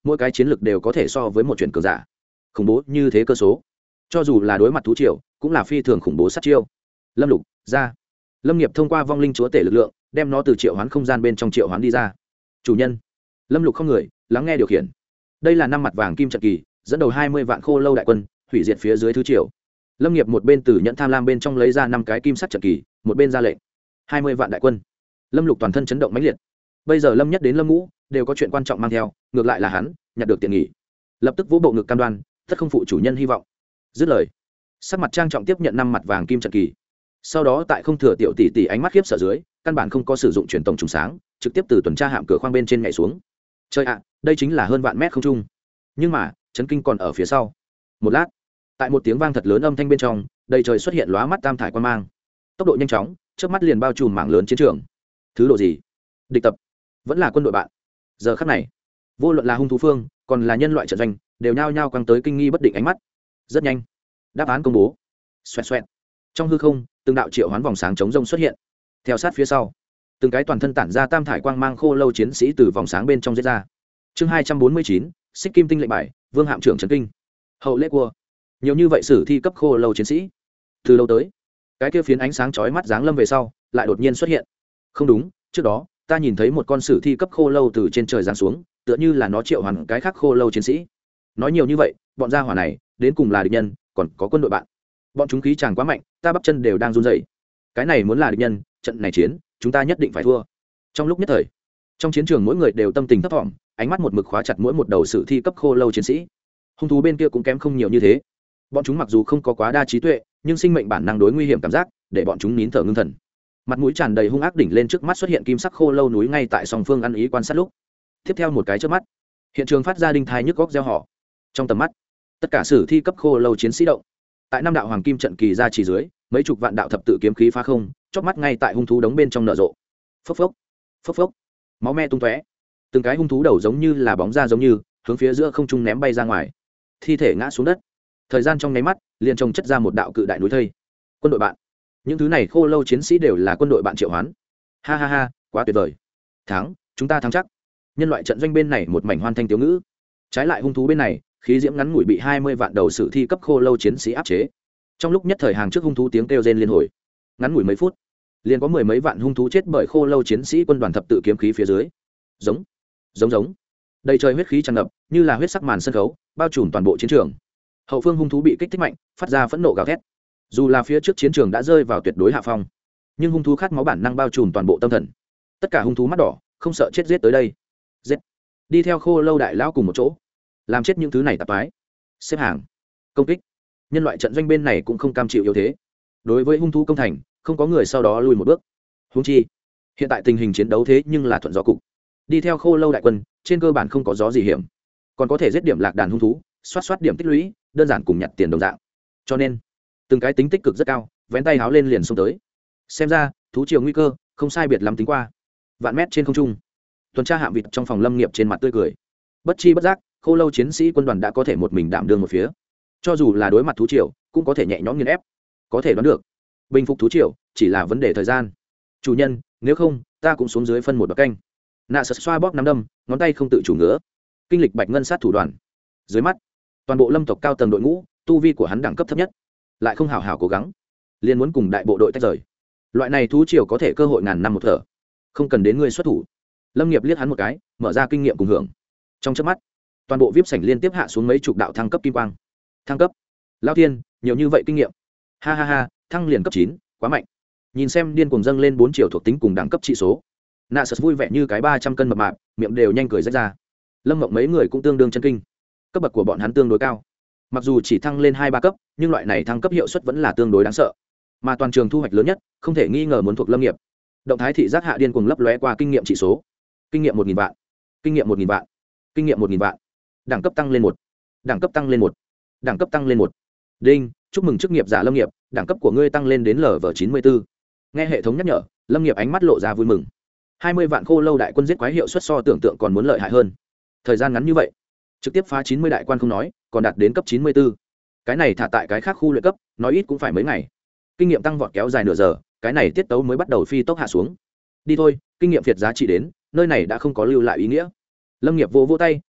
[SPEAKER 1] mỗi cái chiến lược đều có thể so với một chuyện cường giả khủng bố như thế cơ số, cho dù là đối mặt thú triều cũng là phi thường khủng bố sát chiêu. Lâm lục ra, lâm nghiệp thông qua vong linh chúa tể lực lượng đem nó từ triệu hoán không gian bên trong triệu hoán đi ra. Chủ nhân. Lâm lục không người lắng nghe điều khiển. Đây là năm mặt vàng kim trận kỳ, dẫn đầu hai mươi vạn khô lâu đại quân hủy diệt phía dưới thứ triều. Lâm nghiệp một bên từ nhận tham lam bên trong lấy ra năm cái kim sắc trận kỳ, một bên ra lệnh hai mươi vạn đại quân. Lâm lục toàn thân chấn động mãnh liệt. Bây giờ lâm nhất đến lâm ngũ đều có chuyện quan trọng mang theo, ngược lại là hắn nhặt được tiện nghỉ, lập tức vỗ bộ ngực cam đoan tất không phụ chủ nhân hy vọng. Dứt lời, sắc mặt trang trọng tiếp nhận năm mặt vàng kim trận kỳ, sau đó tại không thừa tiểu tỷ tỷ ánh mắt khiếp sợ dưới, căn bản không có sử dụng truyền tổng trùng sáng, trực tiếp từ tuần tra hạm cửa khoang bên trên nhảy xuống. Chơi ạ, đây chính là hơn vạn mét không trung. Nhưng mà chấn kinh còn ở phía sau. Một lát, tại một tiếng vang thật lớn âm thanh bên trong, đầy trời xuất hiện lóa mắt tam thải quan mang, tốc độ nhanh chóng, trước mắt liền bao trùm mảng lớn chiến trường. Thứ độ gì? Địch tập vẫn là quân đội bạn? Giờ khắc này, vô luận là hung thú phương còn là nhân loại trận doanh đều nhao nhao quăng tới kinh nghi bất định ánh mắt. Rất nhanh, đáp án công bố. Xoẹt xoẹt. Trong hư không, từng đạo triệu hoán vòng sáng chống rông xuất hiện. Theo sát phía sau, từng cái toàn thân tản ra tam thải quang mang khô lâu chiến sĩ từ vòng sáng bên trong giết ra. Chương hai trăm bốn mươi chín, Xích Kim Tinh lệnh bài, Vương hạm trưởng trấn kinh. Hậu lễ cua. Nhiều như vậy sử thi cấp khô lâu chiến sĩ. Từ lâu tới, cái kia phiến ánh sáng chói mắt giáng lâm về sau, lại đột nhiên xuất hiện. Không đúng, trước đó, ta nhìn thấy một con sử thi cấp khô lâu từ trên trời giáng xuống, tựa như là nó triệu hoàn cái khác khô lâu chiến sĩ. Nói nhiều như vậy, bọn gia hỏa này, đến cùng là địch nhân, còn có quân đội bạn. Bọn chúng khí chàng quá mạnh, ta bắp chân đều đang run rẩy. Cái này muốn là địch nhân, trận này chiến, chúng ta nhất định phải thua. Trong lúc nhất thời, trong chiến trường mỗi người đều tâm tình thấp thỏm, ánh mắt một mực khóa chặt mỗi một đầu sử thi cấp khô lâu chiến sĩ. Hung thú bên kia cũng kém không nhiều như thế. Bọn chúng mặc dù không có quá đa trí tuệ, nhưng sinh mệnh bản năng đối nguy hiểm cảm giác, để bọn chúng nín thở ngưng thần. Mặt mũi tràn đầy hung ác đỉnh lên trước mắt xuất hiện kim sắc khô lâu núi ngay tại song phương ăn ý quan sát lúc. Tiếp theo một cái chớp mắt, hiện trường phát ra đinh thai nhức góc reo hò. Trong tầm mắt, tất cả sử thi cấp khô lâu chiến sĩ động. Tại năm đạo hoàng kim trận kỳ ra chỉ dưới, mấy chục vạn đạo thập tự kiếm khí phá không, chóp mắt ngay tại hung thú đống bên trong nở rộ. Phốc phốc, phốc phốc, máu me tung tóe. Từng cái hung thú đầu giống như là bóng ra giống như, hướng phía giữa không trung ném bay ra ngoài. Thi thể ngã xuống đất. Thời gian trong nháy mắt, liền trồng chất ra một đạo cự đại núi thây. Quân đội bạn. Những thứ này khô lâu chiến sĩ đều là quân đội bạn triệu hoán. Ha ha ha, quá tuyệt vời. Thắng, chúng ta thắng chắc. Nhân loại trận doanh bên này một mảnh hoan thanh tiếu ngữ. Trái lại hung thú bên này, khí diễm ngắn ngủi bị hai mươi vạn đầu sử thi cấp khô lâu chiến sĩ áp chế. Trong lúc nhất thời hàng trước hung thú tiếng kêu rên liên hồi. Ngắn ngủi mấy phút, liền có mười mấy vạn hung thú chết bởi khô lâu chiến sĩ quân đoàn thập tự kiếm khí phía dưới. Giống, giống giống. Đầy trời huyết khí tràn ngập, như là huyết sắc màn sân khấu, bao trùm toàn bộ chiến trường. Hậu phương hung thú bị kích thích mạnh, phát ra phẫn nộ gào thét. Dù là phía trước chiến trường đã rơi vào tuyệt đối hạ phong, nhưng hung thú khát máu bản năng bao trùm toàn bộ tâm thần. Tất cả hung thú mắt đỏ, không sợ chết giết tới đây. Giết. Đi theo khô lâu đại lão cùng một chỗ, làm chết những thứ này tạp ái. Xếp hàng, công kích. Nhân loại trận doanh bên này cũng không cam chịu yếu thế. Đối với hung thú công thành, không có người sau đó lùi một bước. Huống chi, hiện tại tình hình chiến đấu thế nhưng là thuận gió cục. Đi theo khô lâu đại quân, trên cơ bản không có gió gì hiểm, còn có thể giết điểm lạc đàn hung thú, xoát xoát điểm tích lũy, đơn giản cùng nhặt tiền đồng dạng. Cho nên, từng cái tính tích cực rất cao, vén tay háo lên liền xông tới. Xem ra, thú triều nguy cơ không sai biệt lắm tính qua. Vạn mét trên không trung, tuần tra hạm vịt trong phòng lâm nghiệp trên mặt tươi cười. Bất chi bất giác, khô lâu chiến sĩ quân đoàn đã có thể một mình đảm đương một phía. Cho dù là đối mặt thú triều, cũng có thể nhẹ nhõm nghiền ép. Có thể đoán được, bình phục thú triều chỉ là vấn đề thời gian. Chủ nhân, nếu không, ta cũng xuống dưới phân một bậc canh. Nạ sật xoa bóp nắm đâm, ngón tay không tự chủ ngứa. Kinh lịch bạch ngân sát thủ đoàn. Dưới mắt, toàn bộ lâm tộc cao tầng đội ngũ, tu vi của hắn đẳng cấp thấp nhất, lại không hào hào cố gắng, liền muốn cùng đại bộ đội tách rời. Loại này thú triều có thể cơ hội ngàn năm một thở, không cần đến ngươi xuất thủ. Lâm nghiệp liếc hắn một cái, mở ra kinh nghiệm cùng hưởng. Trong chớp mắt, toàn bộ vip sảnh liên tiếp hạ xuống mấy chục đạo thăng cấp kim quang. Thăng cấp, lao thiên, nhiều như vậy kinh nghiệm. Ha ha ha, thăng liền cấp chín, quá mạnh. Nhìn xem điên cuồng dâng lên bốn triệu thuộc tính cùng đẳng cấp trị số. Nạ sật vui vẻ như cái ba trăm cân mập mạp, miệng đều nhanh cười rách ra. Lâm mộng mấy người cũng tương đương chân kinh. Cấp bậc của bọn hắn tương đối cao, mặc dù chỉ thăng lên hai ba cấp, nhưng loại này thăng cấp hiệu suất vẫn là tương đối đáng sợ. Mà toàn trường thu hoạch lớn nhất, không thể nghi ngờ muốn thuộc lâm nghiệp. Động thái thị giác hạ điên cuồng lấp lóe qua kinh nghiệm trị số. Kinh nghiệm một nghìn vạn, kinh nghiệm một nghìn vạn, kinh nghiệm một nghìn vạn. Đẳng cấp tăng lên một, đẳng cấp tăng lên một, đẳng cấp tăng lên một. Đinh, chúc mừng chức nghiệp giả lâm nghiệp, đẳng cấp của ngươi tăng lên đến lv chín mươi bốn. Nghe hệ thống nhắc nhở, lâm nghiệp ánh mắt lộ ra vui mừng. hai mươi vạn khô lâu đại quân giết quái hiệu suất so tưởng tượng còn muốn lợi hại hơn. Thời gian ngắn như vậy, trực tiếp phá chín mươi đại quan không nói, còn đạt đến cấp chín mươi bốn. Cái này thả tại cái khác khu luyện cấp, nói ít cũng phải mấy ngày. Kinh nghiệm tăng vọt kéo dài nửa giờ, cái này tiết tấu mới bắt đầu phi tốc hạ xuống. Đi thôi, kinh nghiệm phiệt giá trị đến, nơi này đã không có lưu lại ý nghĩa. Lâm nghiệp vô vô tay,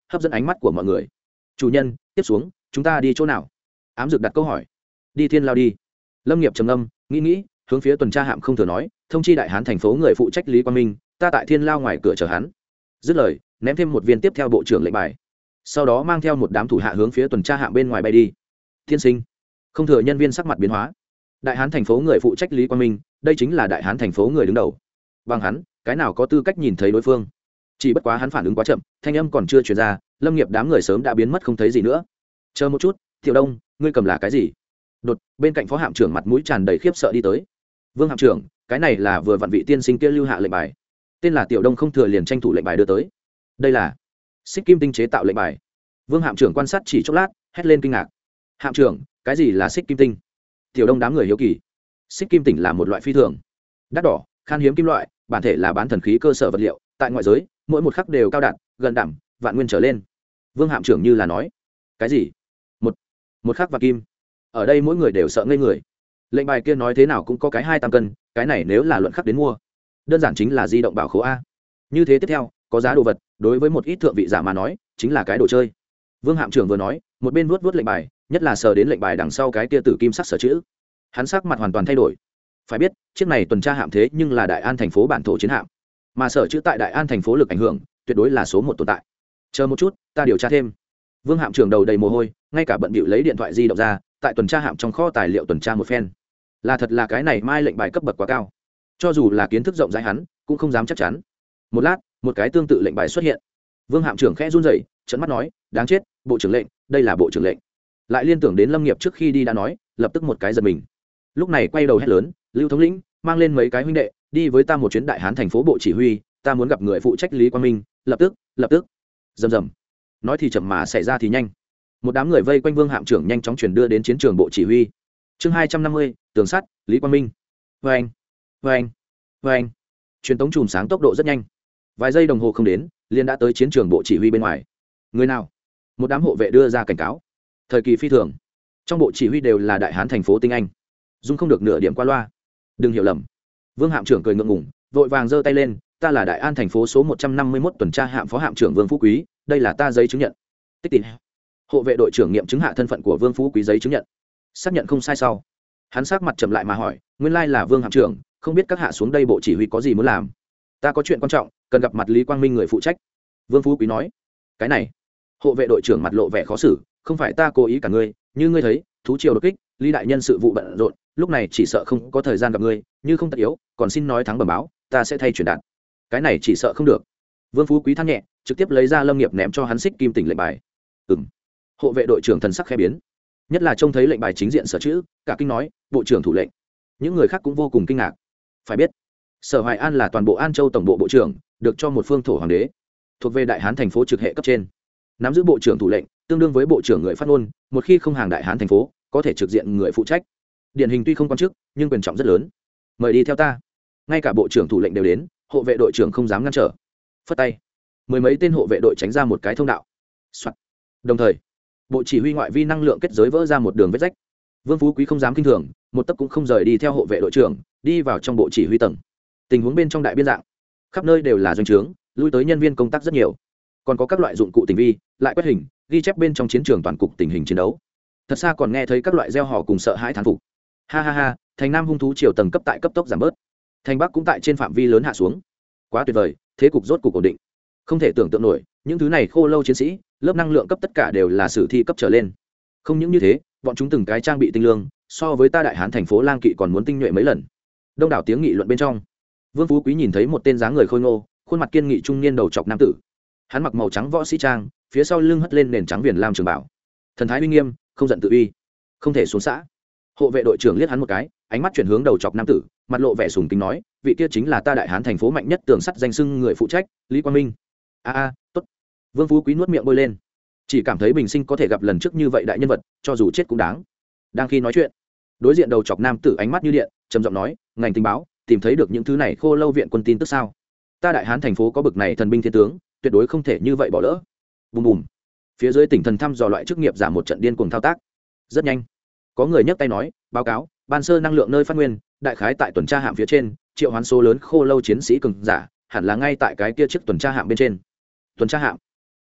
[SPEAKER 1] hấp dẫn ánh mắt của mọi người. Chủ nhân, tiếp xuống chúng ta đi chỗ nào? Ám Dực đặt câu hỏi. Đi Thiên Lao đi. Lâm Nghiệp trầm ngâm, nghĩ nghĩ, hướng phía tuần tra hạm không thừa nói, thông chi đại hán thành phố người phụ trách Lý Quang Minh, ta tại Thiên Lao ngoài cửa chờ hắn. Dứt lời, ném thêm một viên tiếp theo bộ trưởng lệnh bài, sau đó mang theo một đám thủ hạ hướng phía tuần tra hạm bên ngoài bay đi. Thiên sinh, không thừa nhân viên sắc mặt biến hóa. Đại hán thành phố người phụ trách Lý Quang Minh, đây chính là đại hán thành phố người đứng đầu. Bằng hắn, cái nào có tư cách nhìn thấy đối phương? Chỉ bất quá hắn phản ứng quá chậm, thanh âm còn chưa truyền ra, Lâm Nghiệp đám người sớm đã biến mất không thấy gì nữa. Chờ một chút, Tiểu Đông, ngươi cầm là cái gì? Đột, bên cạnh phó hạm trưởng mặt mũi tràn đầy khiếp sợ đi tới. Vương hạm trưởng, cái này là vừa vặn vị tiên sinh kia lưu hạ lệnh bài. Tên là Tiểu Đông không thừa liền tranh thủ lệnh bài đưa tới. Đây là xích kim tinh chế tạo lệnh bài. Vương hạm trưởng quan sát chỉ chốc lát, hét lên kinh ngạc. Hạm trưởng, cái gì là xích kim tinh? Tiểu Đông đám người hiếu kỳ. Xích kim tinh là một loại phi thường đắt đỏ, khan hiếm kim loại, bản thể là bán thần khí cơ sở vật liệu, tại ngoại giới mỗi một khắc đều cao đạt gần đảm vạn nguyên trở lên. Vương hạm trưởng như là nói cái gì? một một khắc và kim? Ở đây mỗi người đều sợ ngây người. Lệnh bài kia nói thế nào cũng có cái hai tam cân, cái này nếu là luận khắc đến mua, đơn giản chính là di động bảo khố a. Như thế tiếp theo, có giá đồ vật, đối với một ít thượng vị giả mà nói, chính là cái đồ chơi. Vương hạm trưởng vừa nói, một bên vuốt vuốt lệnh bài, nhất là sờ đến lệnh bài đằng sau cái kia tử kim sắc sở chữ. Hắn sắc mặt hoàn toàn thay đổi. Phải biết, chiếc này tuần tra hạm thế nhưng là Đại An thành phố bản thổ chiến hạm, mà sở chữ tại Đại An thành phố lực ảnh hưởng tuyệt đối là số một tồn tại. Chờ một chút, ta điều tra thêm. Vương hạm trưởng đầu đầy mồ hôi, ngay cả bận bịu lấy điện thoại di động ra, tại tuần tra hạm trong kho tài liệu tuần tra một phen. Là thật là cái này mai lệnh bài cấp bậc quá cao, cho dù là kiến thức rộng rãi hắn cũng không dám chắc chắn. Một lát, một cái tương tự lệnh bài xuất hiện. Vương hạm trưởng khẽ run rẩy, trợn mắt nói, đáng chết, bộ trưởng lệnh, đây là bộ trưởng lệnh. Lại liên tưởng đến Lâm Nghiệp trước khi đi đã nói, lập tức một cái giật mình. Lúc này quay đầu hét lớn, Lưu thống lĩnh, mang lên mấy cái huynh đệ, đi với ta một chuyến Đại Hán thành phố bộ chỉ huy, ta muốn gặp người phụ trách Lý Quang Minh, lập tức, lập tức. Rầm rầm. Nói thì chậm mà xảy ra thì nhanh. Một đám người vây quanh Vương hạm trưởng nhanh chóng chuyển đưa đến chiến trường bộ chỉ huy. Chương hai trăm năm mươi, tường sắt, Lý Quang Minh. Oeng, oeng, oeng. Truyền tống chùm sáng tốc độ rất nhanh. Vài giây đồng hồ không đến, liền đã tới chiến trường bộ chỉ huy bên ngoài. Người nào? Một đám hộ vệ đưa ra cảnh cáo. Thời kỳ phi thường, trong bộ chỉ huy đều là Đại Hán thành phố tinh anh, dung không được nửa điểm qua loa. Đừng hiểu lầm. Vương hạm trưởng cười ngượng ngùng, vội vàng giơ tay lên, ta là Đại An thành phố số một trăm năm mươi mốt tuần tra hạm phó hạm trưởng Vương Phú Quý, đây là ta giấy chứng nhận. Tích tịnh. Hộ vệ đội trưởng nghiệm chứng hạ thân phận của Vương Phú Quý giấy chứng nhận. Xác nhận không sai sau, hắn sắc mặt trầm lại mà hỏi, nguyên lai là Vương hạm trưởng, không biết các hạ xuống đây bộ chỉ huy có gì muốn làm? Ta có chuyện quan trọng, cần gặp mặt Lý Quang Minh người phụ trách. Vương Phú Quý nói. Cái này, hộ vệ đội trưởng mặt lộ vẻ khó xử, không phải ta cố ý cả ngươi, như ngươi thấy, thú triều đột kích, Lý đại nhân sự vụ bận rộn, lúc này chỉ sợ không có thời gian gặp ngươi, như không tất yếu, còn xin nói thắng bẩm báo, ta sẽ thay truyền đạt. Cái này chỉ sợ không được. Vương Phú Quý than nhẹ, trực tiếp lấy ra Lâm Nghiệp ném cho hắn xích kim tỉnh lệnh bài. Ừm. Hộ vệ đội trưởng thần sắc khẽ biến, nhất là trông thấy lệnh bài chính diện sở chữ, cả kinh nói, bộ trưởng thủ lệnh. Những người khác cũng vô cùng kinh ngạc. Phải biết, Sở Hoài An là toàn bộ An Châu tổng bộ bộ trưởng, được cho một phương thổ hoàng đế, thuộc về Đại Hán thành phố trực hệ cấp trên, nắm giữ bộ trưởng thủ lệnh, tương đương với bộ trưởng người phát ngôn, một khi không hàng Đại Hán thành phố, có thể trực diện người phụ trách. Điển hình tuy không quan chức, nhưng quyền trọng rất lớn. Mời đi theo ta. Ngay cả bộ trưởng thủ lệnh đều đến, hộ vệ đội trưởng không dám ngăn trở, phất tay, mười mấy tên hộ vệ đội tránh ra một cái thông đạo. Soạn. Đồng thời, bộ chỉ huy ngoại vi năng lượng kết giới vỡ ra một đường vết rách. Vương Phú Quý không dám kinh thường, một tấc cũng không rời đi theo hộ vệ đội trưởng, đi vào trong bộ chỉ huy tầng. Tình huống bên trong đại biên dạng, khắp nơi đều là doanh trướng, lui tới nhân viên công tác rất nhiều, còn có các loại dụng cụ tình vi, lại quét hình, ghi chép bên trong chiến trường toàn cục tình hình chiến đấu. Thật xa còn nghe thấy các loại reo hò cùng sợ hãi thán phục. Ha ha ha, thành Nam hung thú triều tầng cấp tại cấp tốc giảm bớt, thành Bắc cũng tại trên phạm vi lớn hạ xuống. Quá tuyệt vời, thế cục rốt cục ổn định. Không thể tưởng tượng nổi, những thứ này khô lâu chiến sĩ, lớp năng lượng cấp tất cả đều là sử thi cấp trở lên. Không những như thế, bọn chúng từng cái trang bị tinh lương, so với ta Đại Hán thành phố lang kỵ còn muốn tinh nhuệ mấy lần. Đông đảo tiếng nghị luận bên trong, Vương Phú Quý nhìn thấy một tên dáng người khôi ngô, khuôn mặt kiên nghị trung niên đầu trọc nam tử. Hắn mặc màu trắng võ sĩ trang, phía sau lưng hất lên nền trắng viền lam trường bảo, thần thái uy nghiêm, không giận tự uy, không thể xuống xã. Hộ vệ đội trưởng liếc hắn một cái, ánh mắt chuyển hướng đầu trọc nam tử, mặt lộ vẻ sùng kính nói, vị kia chính là ta Đại Hán thành phố mạnh nhất tường sắt danh xưng người phụ trách, Lý Quang Minh. A a, tốt. Vương Phú Quý nuốt miệng bôi lên, chỉ cảm thấy bình sinh có thể gặp lần trước như vậy đại nhân vật, cho dù chết cũng đáng. Đang khi nói chuyện, đối diện đầu chọc nam tử ánh mắt như điện, trầm giọng nói, ngành tình báo tìm thấy được những thứ này khô lâu viện quân tin tức sao? Ta Đại Hán thành phố có bực này thần binh thiên tướng, tuyệt đối không thể như vậy bỏ lỡ. Bùm bùm. Phía dưới tỉnh thần thăm dò loại chức nghiệp giảm một trận điên cuồng thao tác. Rất nhanh, có người nhấc tay nói, báo cáo, ban sơ năng lượng nơi phát nguyên, đại khái tại tuần tra hạm phía trên, triệu hoán số lớn khô lâu chiến sĩ cường giả, hẳn là ngay tại cái kia chiếc tuần tra hạm bên trên. Tuần tra hạm?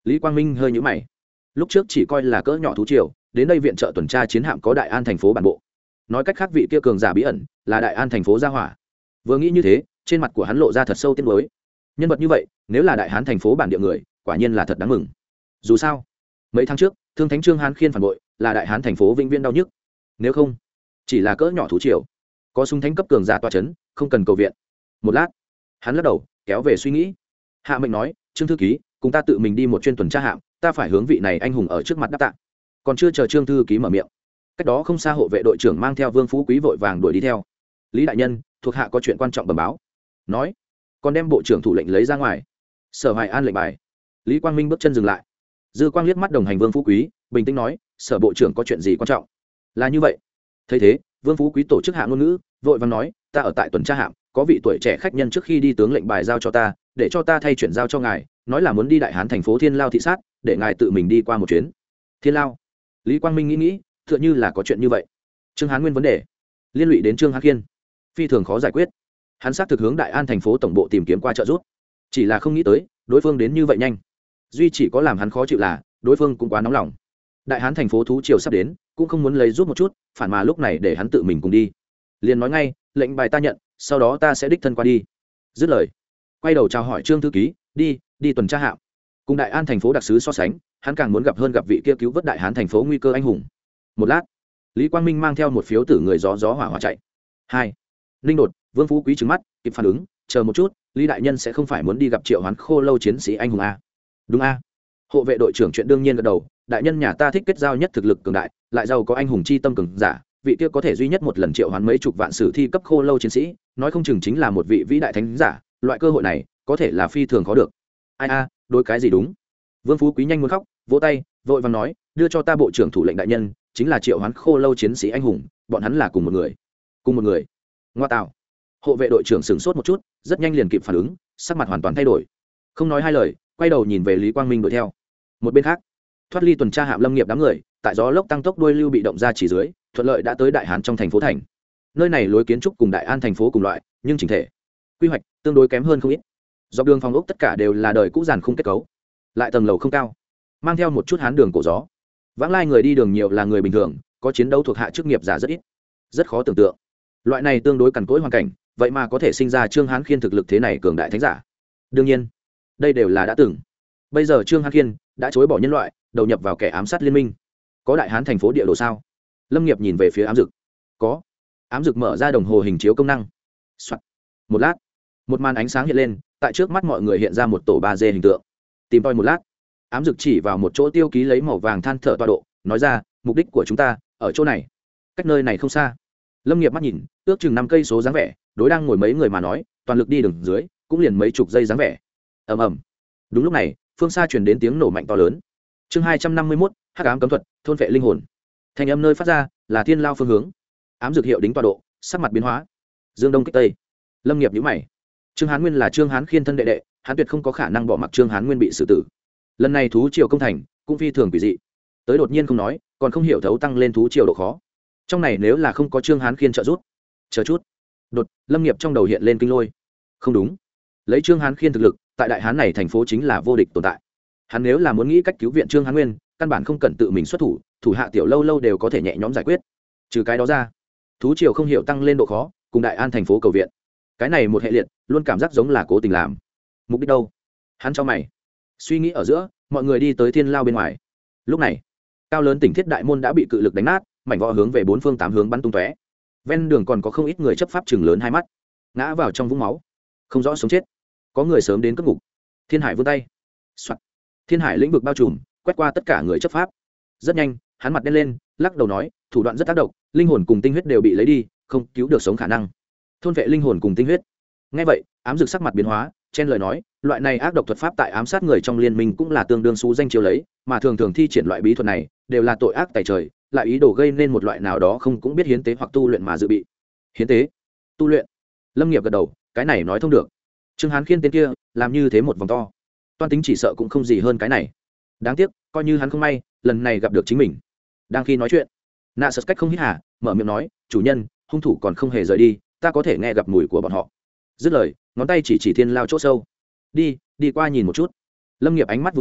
[SPEAKER 1] Lý Quang Minh hơi nhíu mày. Lúc trước chỉ coi là cỡ nhỏ thú triều, đến đây viện trợ tuần tra chiến hạm có Đại An thành phố bản bộ. Nói cách khác vị kia cường giả bí ẩn là Đại An thành phố gia hỏa. Vừa nghĩ như thế, trên mặt của hắn lộ ra thật sâu tiếc nuối. Nhân vật như vậy, nếu là Đại Hán thành phố bản địa người, quả nhiên là thật đáng mừng. Dù sao, mấy tháng trước, Thương Thánh Trương Hán Khiên phản bội, là Đại Hán thành phố vĩnh viễn đau nhức. Nếu không, chỉ là cỡ nhỏ thú triều, có súng thánh cấp cường giả tọa chấn, không cần cầu viện. Một lát, hắn lắc đầu, kéo về suy nghĩ. Hạ mệnh nói, Trương thư ký, cùng ta tự mình đi một chuyên tuần tra hạm, ta phải hướng vị này anh hùng ở trước mặt đáp tạ. Còn chưa chờ Trương thư ký mở miệng, cách đó không xa hộ vệ đội trưởng mang theo Vương Phú Quý vội vàng đuổi đi theo. Lý đại nhân, thuộc hạ có chuyện quan trọng bẩm báo. Nói, còn đem bộ trưởng thủ lệnh lấy ra ngoài. Sở Hoài An lệnh bài. Lý Quang Minh bước chân dừng lại. Dư Quang liếc mắt đồng hành Vương Phú Quý, bình tĩnh nói, sở bộ trưởng có chuyện gì quan trọng? Là như vậy. Thấy thế, Vương Phú Quý tổ chức hạ ngôn ngữ, vội vàng nói, ta ở tại tuần tra hạm, có vị tuổi trẻ khách nhân trước khi đi tướng lệnh bài giao cho ta, để cho ta thay chuyển giao cho ngài, nói là muốn đi Đại Hán thành phố Thiên Lao thị sát, để ngài tự mình đi qua một chuyến. Thiên Lao? Lý Quang Minh nghĩ nghĩ, tựa như là có chuyện như vậy. Trương Hán Nguyên vấn đề liên lụy đến Trương Hán Khiên, phi thường khó giải quyết. Hắn xác thực hướng Đại An thành phố tổng bộ tìm kiếm qua trợ giúp, chỉ là không nghĩ tới đối phương đến như vậy nhanh. Duy chỉ có làm hắn khó chịu là đối phương cũng quá nóng lòng. Đại Hán thành phố thú triều sắp đến, cũng không muốn lấy giúp một chút, phản mà lúc này để hắn tự mình cùng đi. Liền nói ngay, lệnh bài ta nhận, sau đó ta sẽ đích thân qua đi. Dứt lời, quay đầu chào hỏi Trương thư ký, đi đi tuần tra hạm. Cùng Đại An thành phố đặc sứ so sánh, hắn càng muốn gặp hơn gặp vị kia cứu vớt Đại Hán thành phố nguy cơ anh hùng. Một lát, Lý Quang Minh mang theo một phiếu tử người gió gió hỏa hỏa chạy. Hai, Ninh đột, Vương Phú Quý trừng mắt, kịp phản ứng, chờ một chút, Lý đại nhân sẽ không phải muốn đi gặp Triệu Hoán Khô Lâu chiến sĩ anh hùng a? Đúng a? Hộ vệ đội trưởng chuyện đương nhiên gật đầu, đại nhân nhà ta thích kết giao nhất thực lực cường đại, lại giàu có anh hùng chi tâm cường giả, vị kia có thể duy nhất một lần triệu hoán mấy chục vạn sử thi cấp khô lâu chiến sĩ, nói không chừng chính là một vị vĩ đại thánh giả, loại cơ hội này có thể là phi thường khó được. Ai a, đối cái gì đúng? Vương Phú Quý nhanh muốn khóc, vỗ tay, vội vàng nói, đưa cho ta bộ trưởng thủ lệnh đại nhân, chính là triệu hoán khô lâu chiến sĩ anh hùng, bọn hắn là cùng một người. Cùng một người? Ngoa tạo. Hộ vệ đội trưởng sửng sốt một chút, rất nhanh liền kịp phản ứng, sắc mặt hoàn toàn thay đổi, không nói hai lời, quay đầu nhìn về Lý Quang Minh đuổi theo. Một bên khác, thoát ly tuần tra hạm lâm nghiệp đám người, tại gió lốc tăng tốc đuôi lưu bị động ra chỉ dưới, thuận lợi đã tới Đại Hán trong thành phố thành. Nơi này lối kiến trúc cùng Đại An thành phố cùng loại, nhưng chỉnh thể quy hoạch tương đối kém hơn không ít. Dọc đường phòng ốc tất cả đều là đời cũ giàn khung kết cấu, lại tầng lầu không cao, mang theo một chút hán đường cổ gió. Vãng lai người đi đường nhiều là người bình thường, có chiến đấu thuộc hạ chức nghiệp giả rất ít, rất khó tưởng tượng loại này tương đối cằn cỗi hoàn cảnh, vậy mà có thể sinh ra Trương Hán Khiên thực lực thế này cường đại thánh giả. Đương nhiên, đây đều là đã từng. Bây giờ Trương Hán Khiên đã chối bỏ nhân loại, đầu nhập vào kẻ ám sát liên minh. Có Đại Hán thành phố địa đồ sao? Lâm nghiệp nhìn về phía ám dực. Có. Ám dực mở ra đồng hồ hình chiếu công năng. Soạn. Một lát, một màn ánh sáng hiện lên, tại trước mắt mọi người hiện ra một tổ ba D hình tượng. Tìm tòi một lát, ám dực chỉ vào một chỗ tiêu ký lấy màu vàng than thở tọa độ, nói ra, mục đích của chúng ta ở chỗ này, cách nơi này không xa. Lâm nghiệp mắt nhìn, ước chừng năm cây số dáng vẻ, đối đang ngồi mấy người mà nói, toàn lực đi đường dưới, cũng liền mấy chục giây dáng vẻ. Ầm ầm. Đúng lúc này, phương xa truyền đến tiếng nổ mạnh to lớn. Chương hai trăm năm mươi mốt, Hắc ám cấm thuật, thôn phệ linh hồn. Thanh âm nơi phát ra là Thiên Lao phương hướng. Ám dược hiệu đính tọa độ, sắc mặt biến hóa. Dương Đông kích Tây. Lâm nghiệp nhíu mày. Trương Hán Nguyên là Trương Hán Khiên thân đệ đệ, hắn tuyệt không có khả năng bỏ mặc Trương Hán Nguyên bị xử tử. Lần này thú triều công thành, cũng phi thường quỷ dị. Tới đột nhiên không nói, còn không hiểu thấu tăng lên thú triều độ khó. Trong này nếu là không có Trương Hán Khiên trợ giúp, chờ chút. Đột, Lâm nghiệp trong đầu hiện lên kinh lôi. Không đúng. Lấy Trương Hán Khiên thực lực, tại Đại Hán này thành phố chính là vô địch tồn tại. Hắn nếu là muốn nghĩ cách cứu viện Trương Hán Nguyên, căn bản không cần tự mình xuất thủ, thủ hạ tiểu lâu lâu đều có thể nhẹ nhõm giải quyết. Trừ cái đó ra, thú triều không hiểu tăng lên độ khó, cùng Đại An thành phố cầu viện, cái này một hệ liệt luôn cảm giác giống là cố tình làm. Mục đích đâu? Hắn cho mày suy nghĩ ở giữa, mọi người đi tới Thiên Lao bên ngoài. Lúc này, cao lớn tỉnh thiết đại môn đã bị cự lực đánh nát, mảnh vỡ hướng về bốn phương tám hướng bắn tung tóe. Ven đường còn có không ít người chấp pháp chừng lớn hai mắt, ngã vào trong vũng máu, không rõ sống chết. Có người sớm đến cất ngục. Thiên Hải vươn tay. Soạt. Thiên Hải lĩnh vực bao trùm, quét qua tất cả người chấp pháp. Rất nhanh, hắn mặt đen lên, lắc đầu nói, thủ đoạn rất tác động, linh hồn cùng tinh huyết đều bị lấy đi, không cứu được sống khả năng. Thôn vệ linh hồn cùng tinh huyết. Nghe vậy, ám dực sắc mặt biến hóa, chen lời nói, loại này ác độc thuật pháp tại ám sát người trong liên minh cũng là tương đương xú danh chiêu lấy, mà thường thường thi triển loại bí thuật này đều là tội ác tày trời, lại ý đồ gây nên một loại nào đó không cũng biết hiến tế hoặc tu luyện mà dự bị. Hiến tế, tu luyện. Lâm nghiệp gật đầu, cái này nói thông được. Trương Hán Khiên tên kia làm như thế một vòng to, toan tính chỉ sợ cũng không gì hơn cái này. Đáng tiếc, coi như hắn không may lần này gặp được chính mình. Đang khi nói chuyện, nạ sật cách không hít hà, mở miệng nói, chủ nhân, hung thủ còn không hề rời đi, ta có thể nghe gặp mùi của bọn họ. Dứt lời, ngón tay chỉ chỉ Thiên Lao chỗ sâu. Đi đi qua nhìn một chút. Lâm nghiệp ánh mắt vụ sáng,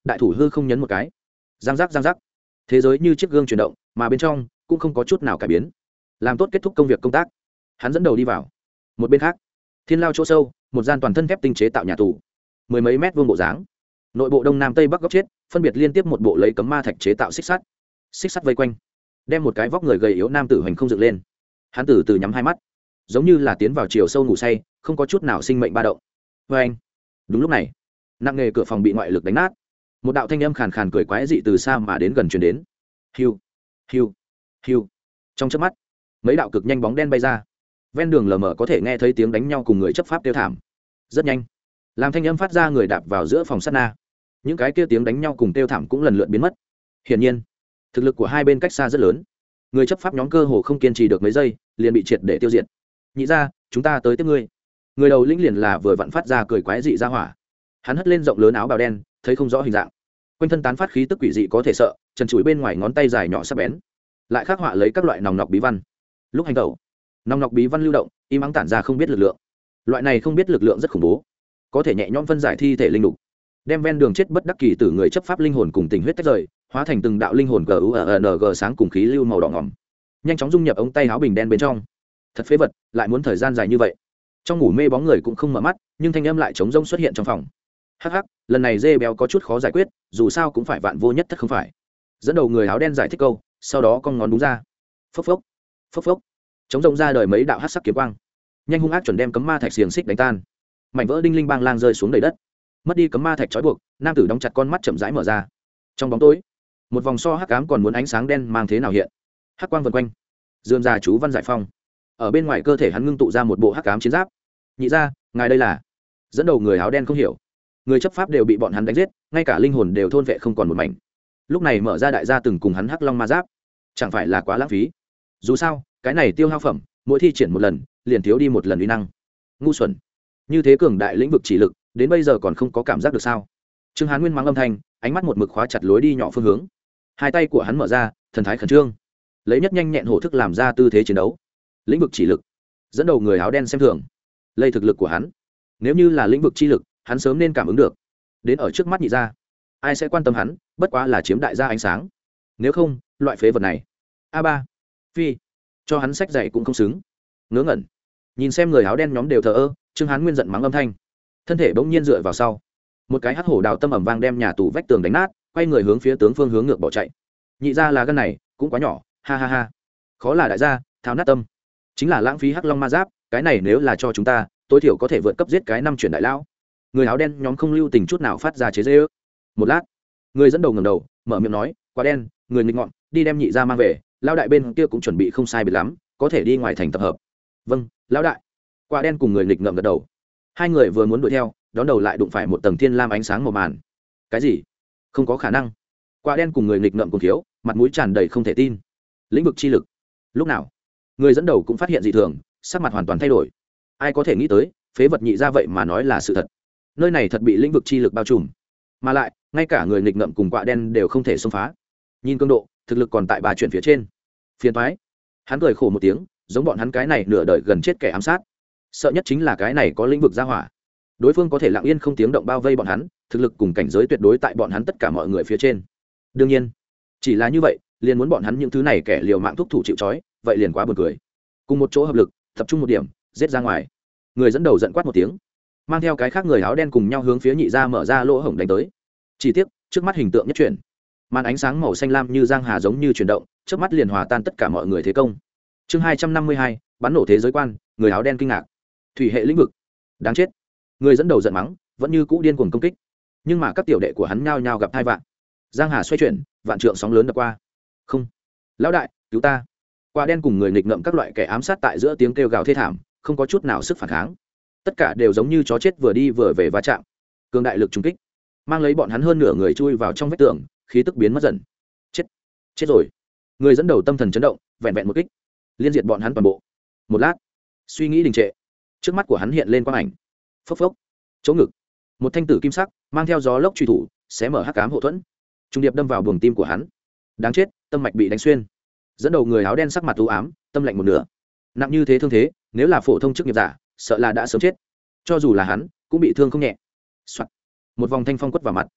[SPEAKER 1] đại thủ hư không nhấn một cái, giang giác giang giác, thế giới như chiếc gương chuyển động, mà bên trong cũng không có chút nào cải biến. Làm tốt kết thúc công việc công tác, hắn dẫn đầu đi vào. Một bên khác, thiên lao chỗ sâu, một gian toàn thân thép tinh chế tạo nhà tù, mười mấy mét vuông bộ dáng, nội bộ đông nam tây bắc góc chết, phân biệt liên tiếp một bộ lấy cấm ma thạch chế tạo xích sắt, xích sắt vây quanh, đem một cái vóc người gầy yếu nam tử hoành không dựng lên. Hắn từ từ nhắm hai mắt, giống như là tiến vào chiều sâu ngủ say, không có chút nào sinh mệnh ba động. Vê anh. Đúng lúc này, nặng nghề cửa phòng bị ngoại lực đánh nát, một đạo thanh âm khàn khàn cười quái dị từ xa mà đến gần truyền đến. Hiu, hiu, hiu. Trong chớp mắt, mấy đạo cực nhanh bóng đen bay ra, ven đường lờ mờ có thể nghe thấy tiếng đánh nhau cùng người chấp pháp tiêu thảm. Rất nhanh, làm thanh âm phát ra người đạp vào giữa phòng sát na, những cái kia tiếng đánh nhau cùng tiêu thảm cũng lần lượt biến mất. Hiển nhiên, thực lực của hai bên cách xa rất lớn, người chấp pháp nhóm cơ hồ không kiên trì được mấy giây liền bị triệt để tiêu diệt. Nhị ra, chúng ta tới tiếp ngươi. Người đầu lĩnh liền là vừa vặn phát ra cười quái dị ra hỏa. Hắn hất lên rộng lớn áo bào đen, thấy không rõ hình dạng, quanh thân tán phát khí tức quỷ dị có thể sợ, trần trụi bên ngoài ngón tay dài nhỏ sắc bén, lại khắc họa lấy các loại nòng nọc bí văn. Lúc hành tẩu, nòng nọc bí văn lưu động, im ắng tản ra không biết lực lượng. Loại này không biết lực lượng rất khủng bố, có thể nhẹ nhõm phân giải thi thể linh đục, đem ven đường chết bất đắc kỳ tử người chấp pháp linh hồn cùng tình huyết tách rời, hóa thành từng đạo linh hồn g u n g sáng cùng khí lưu màu đỏ ngỏm, nhanh chóng dung nhập ống tay áo bình đen bên trong. Thật phế vật, lại muốn thời gian dài như vậy. Trong ngủ mê bóng người cũng không mở mắt, nhưng thanh âm lại trống rỗng xuất hiện trong phòng. Hắc hắc, lần này dê béo có chút khó giải quyết, dù sao cũng phải vạn vô nhất thất không phải. Dẫn đầu người áo đen giải thích câu, sau đó cong ngón đúng ra. Phốc phốc, phốc phốc, chống rộng ra đời mấy đạo hắc sắc kiếm quang, nhanh hung ác chuẩn đem cấm ma thạch xiềng xích đánh tan. Mảnh vỡ đinh linh bang lang rơi xuống đầy đất. Mất đi cấm ma thạch trói buộc, nam tử đóng chặt con mắt chậm rãi mở ra. Trong bóng tối, một vòng so hắc ám còn muốn ánh sáng đen mang thế nào hiện. Hắc quang vần quanh, dườm già chú văn giải phong. Ở bên ngoài cơ thể hắn ngưng tụ ra một bộ hắc ám chiến giáp. Nhị ra, ngài đây là? Dẫn đầu người áo đen không hiểu, người chấp pháp đều bị bọn hắn đánh giết, ngay cả linh hồn đều thôn vệ không còn một mảnh. Lúc này mở ra đại gia từng cùng hắn hắc long ma giáp, chẳng phải là quá lãng phí? Dù sao, cái này tiêu hao phẩm, mỗi thi triển một lần, liền thiếu đi một lần uy năng. Ngu xuẩn! Như thế cường đại lĩnh vực chỉ lực, đến bây giờ còn không có cảm giác được sao? Trương Hán Nguyên mắng âm thanh, ánh mắt một mực khóa chặt lối đi nhỏ phương hướng. Hai tay của hắn mở ra, thần thái khẩn trương, lấy nhất nhanh nhẹn hổ thức làm ra tư thế chiến đấu. Lĩnh vực chỉ lực, dẫn đầu người áo đen xem thường. Lấy thực lực của hắn, nếu như là lĩnh vực chi lực, hắn sớm nên cảm ứng được. Đến ở trước mắt nhị ra, ai sẽ quan tâm hắn, bất quá là chiếm đại gia ánh sáng. Nếu không, loại phế vật này, a ba, phi, cho hắn sách dạy cũng không xứng. Ngớ ngẩn, nhìn xem người áo đen nhóm đều thờ ơ, Trương Hán Nguyên giận mắng âm thanh, thân thể bỗng nhiên dựa vào sau, một cái hắc hổ đào tâm ẩm vang đem nhà tù vách tường đánh nát, quay người hướng phía tướng phương hướng ngược bỏ chạy. Nhị ra là gân này cũng quá nhỏ, ha ha ha, khó là đại gia, thao nát tâm, chính là lãng phí hắc long ma giáp, cái này nếu là cho chúng ta, tối thiểu có thể vượt cấp giết cái năm chuyển đại lão. Người áo đen nhóm không lưu tình chút nào phát ra chế giễu. Một lát, người dẫn đầu ngẩng đầu, mở miệng nói, quá đen, người nghịch ngọn, đi đem nhị ra mang về, lão đại bên kia cũng chuẩn bị không sai biệt lắm, có thể đi ngoài thành tập hợp. Vâng, lão đại. Quả đen cùng người nghịch ngợm gật đầu. Hai người vừa muốn đuổi theo, đón đầu lại đụng phải một tầng thiên lam ánh sáng màu màn. Cái gì? Không có khả năng. Quả đen cùng người nghịch ngợm cùng thiếu, mặt mũi tràn đầy không thể tin. Lĩnh vực chi lực. Lúc nào, người dẫn đầu cũng phát hiện dị thường, sắc mặt hoàn toàn thay đổi. Ai có thể nghĩ tới, phế vật nhị ra vậy mà nói là sự thật. Nơi này thật bị lĩnh vực chi lực bao trùm, mà lại ngay cả người nghịch ngợm cùng quạ đen đều không thể xông phá. Nhìn cường độ, thực lực còn tại bà chuyển phía trên. Phiền toái. Hắn cười khổ một tiếng, giống bọn hắn cái này nửa đời gần chết kẻ ám sát. Sợ nhất chính là cái này có lĩnh vực ra hỏa. Đối phương có thể lặng yên không tiếng động bao vây bọn hắn, thực lực cùng cảnh giới tuyệt đối tại bọn hắn tất cả mọi người phía trên. Đương nhiên, chỉ là như vậy, liền muốn bọn hắn những thứ này kẻ liều mạng thúc thủ chịu trói, vậy liền quá buồn cười. Cùng một chỗ hợp lực, tập trung một điểm, giết ra ngoài. Người dẫn đầu giận quát một tiếng, mang theo cái khác người áo đen cùng nhau hướng phía nhị gia mở ra lỗ hổng đánh tới. Chỉ tiếc, trước mắt hình tượng nhất chuyển, màn ánh sáng màu xanh lam như giang hà giống như chuyển động, trước mắt liền hòa tan tất cả mọi người thế công. Chương hai trăm năm mươi hai, bắn nổ thế giới quan, người áo đen kinh ngạc. Thủy hệ lĩnh vực, đáng chết. Người dẫn đầu giận mắng, vẫn như cũ điên cuồng công kích, nhưng mà các tiểu đệ của hắn nhao nhao gặp tai vạn. Giang hà xoay chuyển, vạn trượng sóng lớn đập qua. Không, lão đại, cứu ta. Quả đen cùng người nghịch ngợm các loại kẻ ám sát tại giữa tiếng kêu gào thê thảm, không có chút nào sức phản kháng, tất cả đều giống như chó chết vừa đi vừa về va chạm. Cường đại lực trùng kích mang lấy bọn hắn hơn nửa người chui vào trong vách tường, khí tức biến mất dần. Chết, chết rồi. Người dẫn đầu tâm thần chấn động, vẹn vẹn một kích liên diệt bọn hắn toàn bộ. Một lát, suy nghĩ đình trệ, trước mắt của hắn hiện lên quang ảnh. Phốc phốc, chỗ ngực một thanh tử kim sắc mang theo gió lốc truy thủ xé mở hắc ám hộ thuẫn, trung điệp đâm vào buồng tim của hắn. Đáng chết, tâm mạch bị đánh xuyên. Dẫn đầu người áo đen sắc mặt u ám, tâm lạnh một nửa. Nặng như thế thương thế, nếu là phổ thông chức nghiệp giả, sợ là đã sớm chết. Cho dù là hắn, cũng bị thương không nhẹ. Soạt. Một vòng thanh phong quất vào mặt.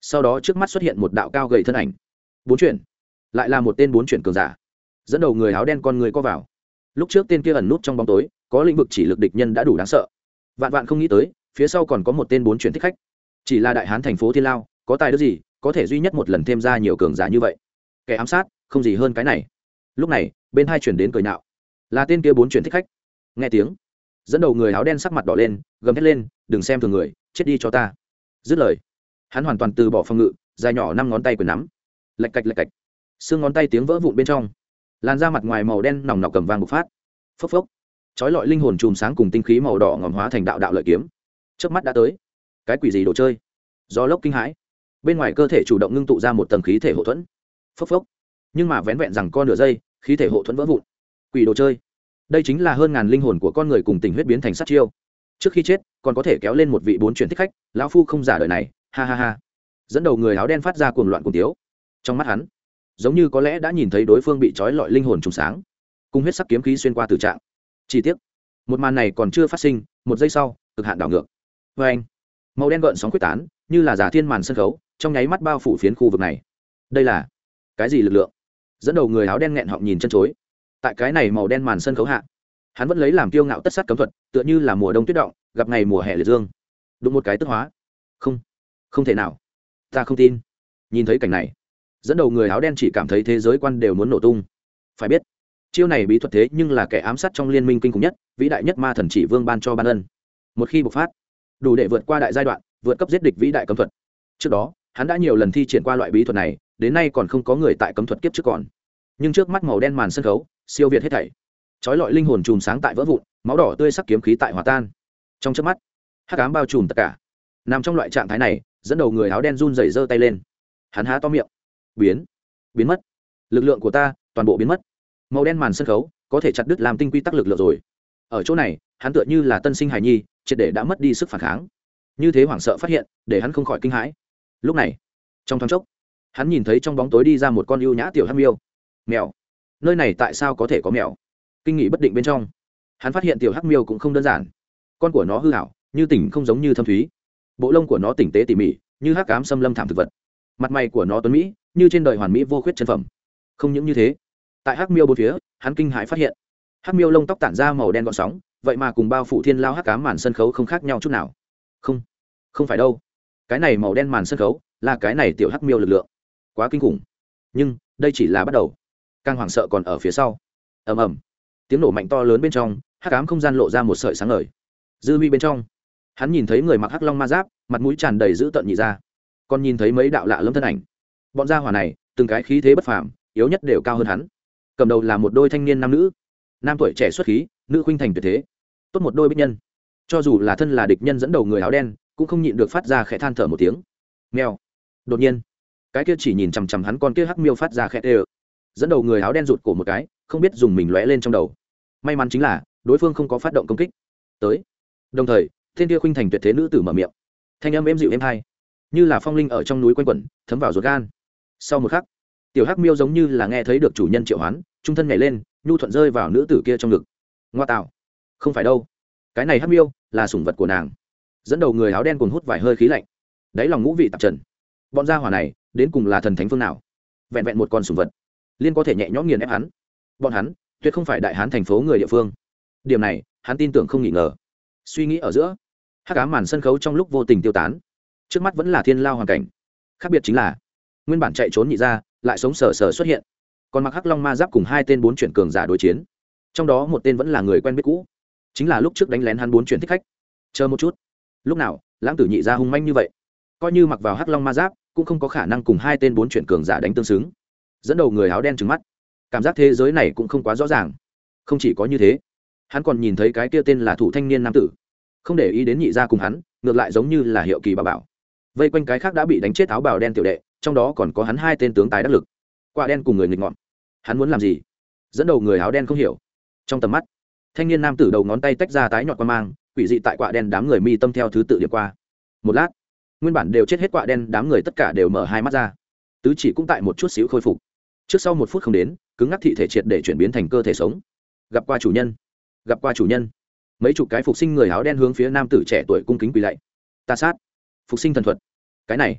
[SPEAKER 1] sau đó trước mắt xuất hiện một đạo cao gầy thân ảnh. Bốn chuyển, lại là một tên bốn chuyển cường giả. Dẫn đầu người áo đen con người co vào. Lúc trước tên kia ẩn nút trong bóng tối, có lĩnh vực chỉ lực địch nhân đã đủ đáng sợ. Vạn vạn không nghĩ tới, phía sau còn có một tên bốn chuyển thích khách. Chỉ là đại hán thành phố Thiên Lao, có tài đức gì, có thể duy nhất một lần thêm ra nhiều cường giả như vậy. Kẻ ám sát, không gì hơn cái này. Lúc này, bên hai chuyển đến cười nhạo, là tên kia bốn chuyển thích khách. Nghe tiếng, dẫn đầu người áo đen sắc mặt đỏ lên, gầm hét lên, đừng xem thường người, chết đi cho ta. Dứt lời, hắn hoàn toàn từ bỏ phòng ngự, dài nhỏ năm ngón tay quyền nắm, lạch cạch lạch cạch, xương ngón tay tiếng vỡ vụn bên trong, làn da mặt ngoài màu đen nòng nọc cầm vang bộc phát, phốc phốc, chói lọi linh hồn chùm sáng cùng tinh khí màu đỏ ngòm hóa thành đạo đạo lợi kiếm. Trước mắt đã tới, cái quỷ gì đồ chơi? Do lốc kinh hãi, bên ngoài cơ thể chủ động ngưng tụ ra một tầng khí thể hộ thuẫn, phốc phốc, nhưng mà vén vẹn rằng con nửa giây, khí thể hộ thuẫn vỡ vụn. Quỷ đồ chơi, đây chính là hơn ngàn linh hồn của con người cùng tình huyết biến thành sát chiêu. Trước khi chết, còn có thể kéo lên một vị bốn chuyển thích khách, lão phu không giả đời này, ha ha ha. Dẫn đầu người áo đen phát ra cuồng loạn cuồng tiếu. Trong mắt hắn, giống như có lẽ đã nhìn thấy đối phương bị trói lọi linh hồn trùng sáng, cùng huyết sắc kiếm khí xuyên qua tử trạng. Chi tiết, một màn này còn chưa phát sinh, một giây sau, cực hạn đảo ngược. Và anh, màu đen gợn sóng quyết tán, như là giả thiên màn sân khấu, trong nháy mắt bao phủ phiến khu vực này. Đây là cái gì lực lượng? Dẫn đầu người áo đen nghẹn họng nhìn chân chối. Tại cái này màu đen màn sân khấu hạ, hắn vẫn lấy làm kiêu ngạo tất sát cấm thuật, tựa như là mùa đông tuyết động gặp ngày mùa hè liệt dương, đụng một cái tức hóa. Không, không thể nào, ta không tin. Nhìn thấy cảnh này, dẫn đầu người áo đen chỉ cảm thấy thế giới quan đều muốn nổ tung. Phải biết, chiêu này bí thuật thế nhưng là kẻ ám sát trong liên minh kinh khủng nhất, vĩ đại nhất ma thần chỉ vương ban cho ban ân. Một khi bộc phát, đủ để vượt qua đại giai đoạn, vượt cấp giết địch vĩ đại cấm thuật. Trước đó, hắn đã nhiều lần thi triển qua loại bí thuật này, đến nay còn không có người tại cấm thuật kiếp trước còn. Nhưng trước mắt màu đen màn sân khấu, siêu việt hết thảy. Chói lọi linh hồn chùm sáng tại vỡ vụn, máu đỏ tươi sắc kiếm khí tại hòa tan. Trong chớp mắt, hắc ám bao trùm tất cả. Nằm trong loại trạng thái này, dẫn đầu người áo đen run rẩy giơ tay lên. Hắn há to miệng. Biến, biến mất. Lực lượng của ta, toàn bộ biến mất. Màu đen màn sân khấu, có thể chặt đứt làm tinh quy tắc lực lượng rồi. Ở chỗ này, hắn tựa như là tân sinh hài nhi, triệt để đã mất đi sức phản kháng. Như thế hoảng sợ phát hiện, để hắn không khỏi kinh hãi. Lúc này, trong thoáng chốc, hắn nhìn thấy trong bóng tối đi ra một con ưu nhã tiểu hắc miêu. Mèo, nơi này tại sao có thể có mèo? Kinh nghị bất định bên trong, hắn phát hiện tiểu hắc miêu cũng không đơn giản. Con của nó hư hảo, như tỉnh không giống như thâm thúy. Bộ lông của nó tinh tế tỉ mỉ, như hắc ám xâm lâm thảm thực vật. Mặt mày của nó tuấn mỹ, như trên đời hoàn mỹ vô khuyết chân phẩm. Không những như thế, tại hắc miêu bốn phía, hắn kinh hãi phát hiện, hắc miêu lông tóc tản ra màu đen gọn sóng, vậy mà cùng bao phủ thiên lao hắc ám màn sân khấu không khác nhau chút nào. Không, không phải đâu. Cái này màu đen màn sân khấu, là cái này tiểu hắc miêu lực lượng. Quá kinh khủng. Nhưng, đây chỉ là bắt đầu. Càng hoảng sợ còn ở phía sau. Ầm ầm. Tiếng nổ mạnh to lớn bên trong, hắc ám không gian lộ ra một sợi sáng ngời. Dư mi bên trong, hắn nhìn thấy người mặc hắc long ma giáp, mặt mũi tràn đầy dữ tợn nhị ra, còn nhìn thấy mấy đạo lạ lẫm thân ảnh. Bọn gia hỏa này, từng cái khí thế bất phàm, yếu nhất đều cao hơn hắn. Cầm đầu là một đôi thanh niên nam nữ, nam tuổi trẻ xuất khí, nữ khuynh thành tuyệt thế, tốt một đôi bích nhân. Cho dù là thân là địch nhân dẫn đầu người áo đen, cũng không nhịn được phát ra khẽ than thở một tiếng. Mèo. Đột nhiên, cái kia chỉ nhìn chằm chằm hắn con kia hắc miêu phát ra khẽ tê. Dẫn đầu người áo đen rụt cổ một cái, không biết dùng mình lóe lên trong đầu. May mắn chính là đối phương không có phát động công kích. Tới. Đồng thời, thiên kia khuynh thành tuyệt thế nữ tử mở miệng, thanh âm êm dịu êm hay, như là phong linh ở trong núi quanh quẩn, thấm vào ruột gan. Sau một khắc, tiểu hắc miêu giống như là nghe thấy được chủ nhân triệu hoán, trung thân nhảy lên, nhu thuận rơi vào nữ tử kia trong ngực. Ngoa tạo, không phải đâu, cái này hắc miêu là sủng vật của nàng. Dẫn đầu người áo đen cuồng hút vài hơi khí lạnh, đáy lòng ngũ vị tạp trần. Bọn gia hỏa này đến cùng là thần thánh phương nào? Vẹn vẹn một con sủng vật liên có thể nhẹ nhõm nghiền ép hắn. Bọn hắn tuyệt không phải đại hán thành phố người địa phương. Điểm này hắn tin tưởng không nghi ngờ. Suy nghĩ ở giữa, hắc ám màn sân khấu trong lúc vô tình tiêu tán. Trước mắt vẫn là thiên lao hoàn cảnh, khác biệt chính là nguyên bản chạy trốn nhị ra lại sống sờ sờ xuất hiện, còn mặc hắc long ma giáp cùng hai tên bốn chuyển cường giả đối chiến. Trong đó một tên vẫn là người quen biết cũ, chính là lúc trước đánh lén hắn bốn chuyển thích khách. Chờ một chút, lúc nào lãng tử nhị ra hung manh như vậy, coi như mặc vào hắc long ma giáp cũng không có khả năng cùng hai tên bốn chuyển cường giả đánh tương xứng. Dẫn đầu người áo đen trừng mắt, cảm giác thế giới này cũng không quá rõ ràng. Không chỉ có như thế, hắn còn nhìn thấy cái kia tên là thủ thanh niên nam tử, không để ý đến nhị gia cùng hắn, ngược lại giống như là hiệu kỳ bà bảo, vây quanh cái khác đã bị đánh chết áo bào đen tiểu đệ, trong đó còn có hắn hai tên tướng tài đắc lực. Quả đen cùng người nghịch ngợm, hắn muốn làm gì? Dẫn đầu người áo đen không hiểu. Trong tầm mắt, thanh niên nam tử đầu ngón tay tách ra tái nhọn qua mang, quỷ dị tại quả đen đám người mi tâm theo thứ tự điểm qua. Một lát, nguyên bản đều chết hết quả đen đám người tất cả đều mở hai mắt ra, tứ chỉ cũng tại một chút xíu khôi phục. Trước sau một phút không đến, cứng ngắc thị thể triệt để chuyển biến thành cơ thể sống. Gặp qua chủ nhân, gặp qua chủ nhân. Mấy chục cái phục sinh người áo đen hướng phía nam tử trẻ tuổi cung kính quỳ lạy. Ta sát, phục sinh thần thuật. Cái này,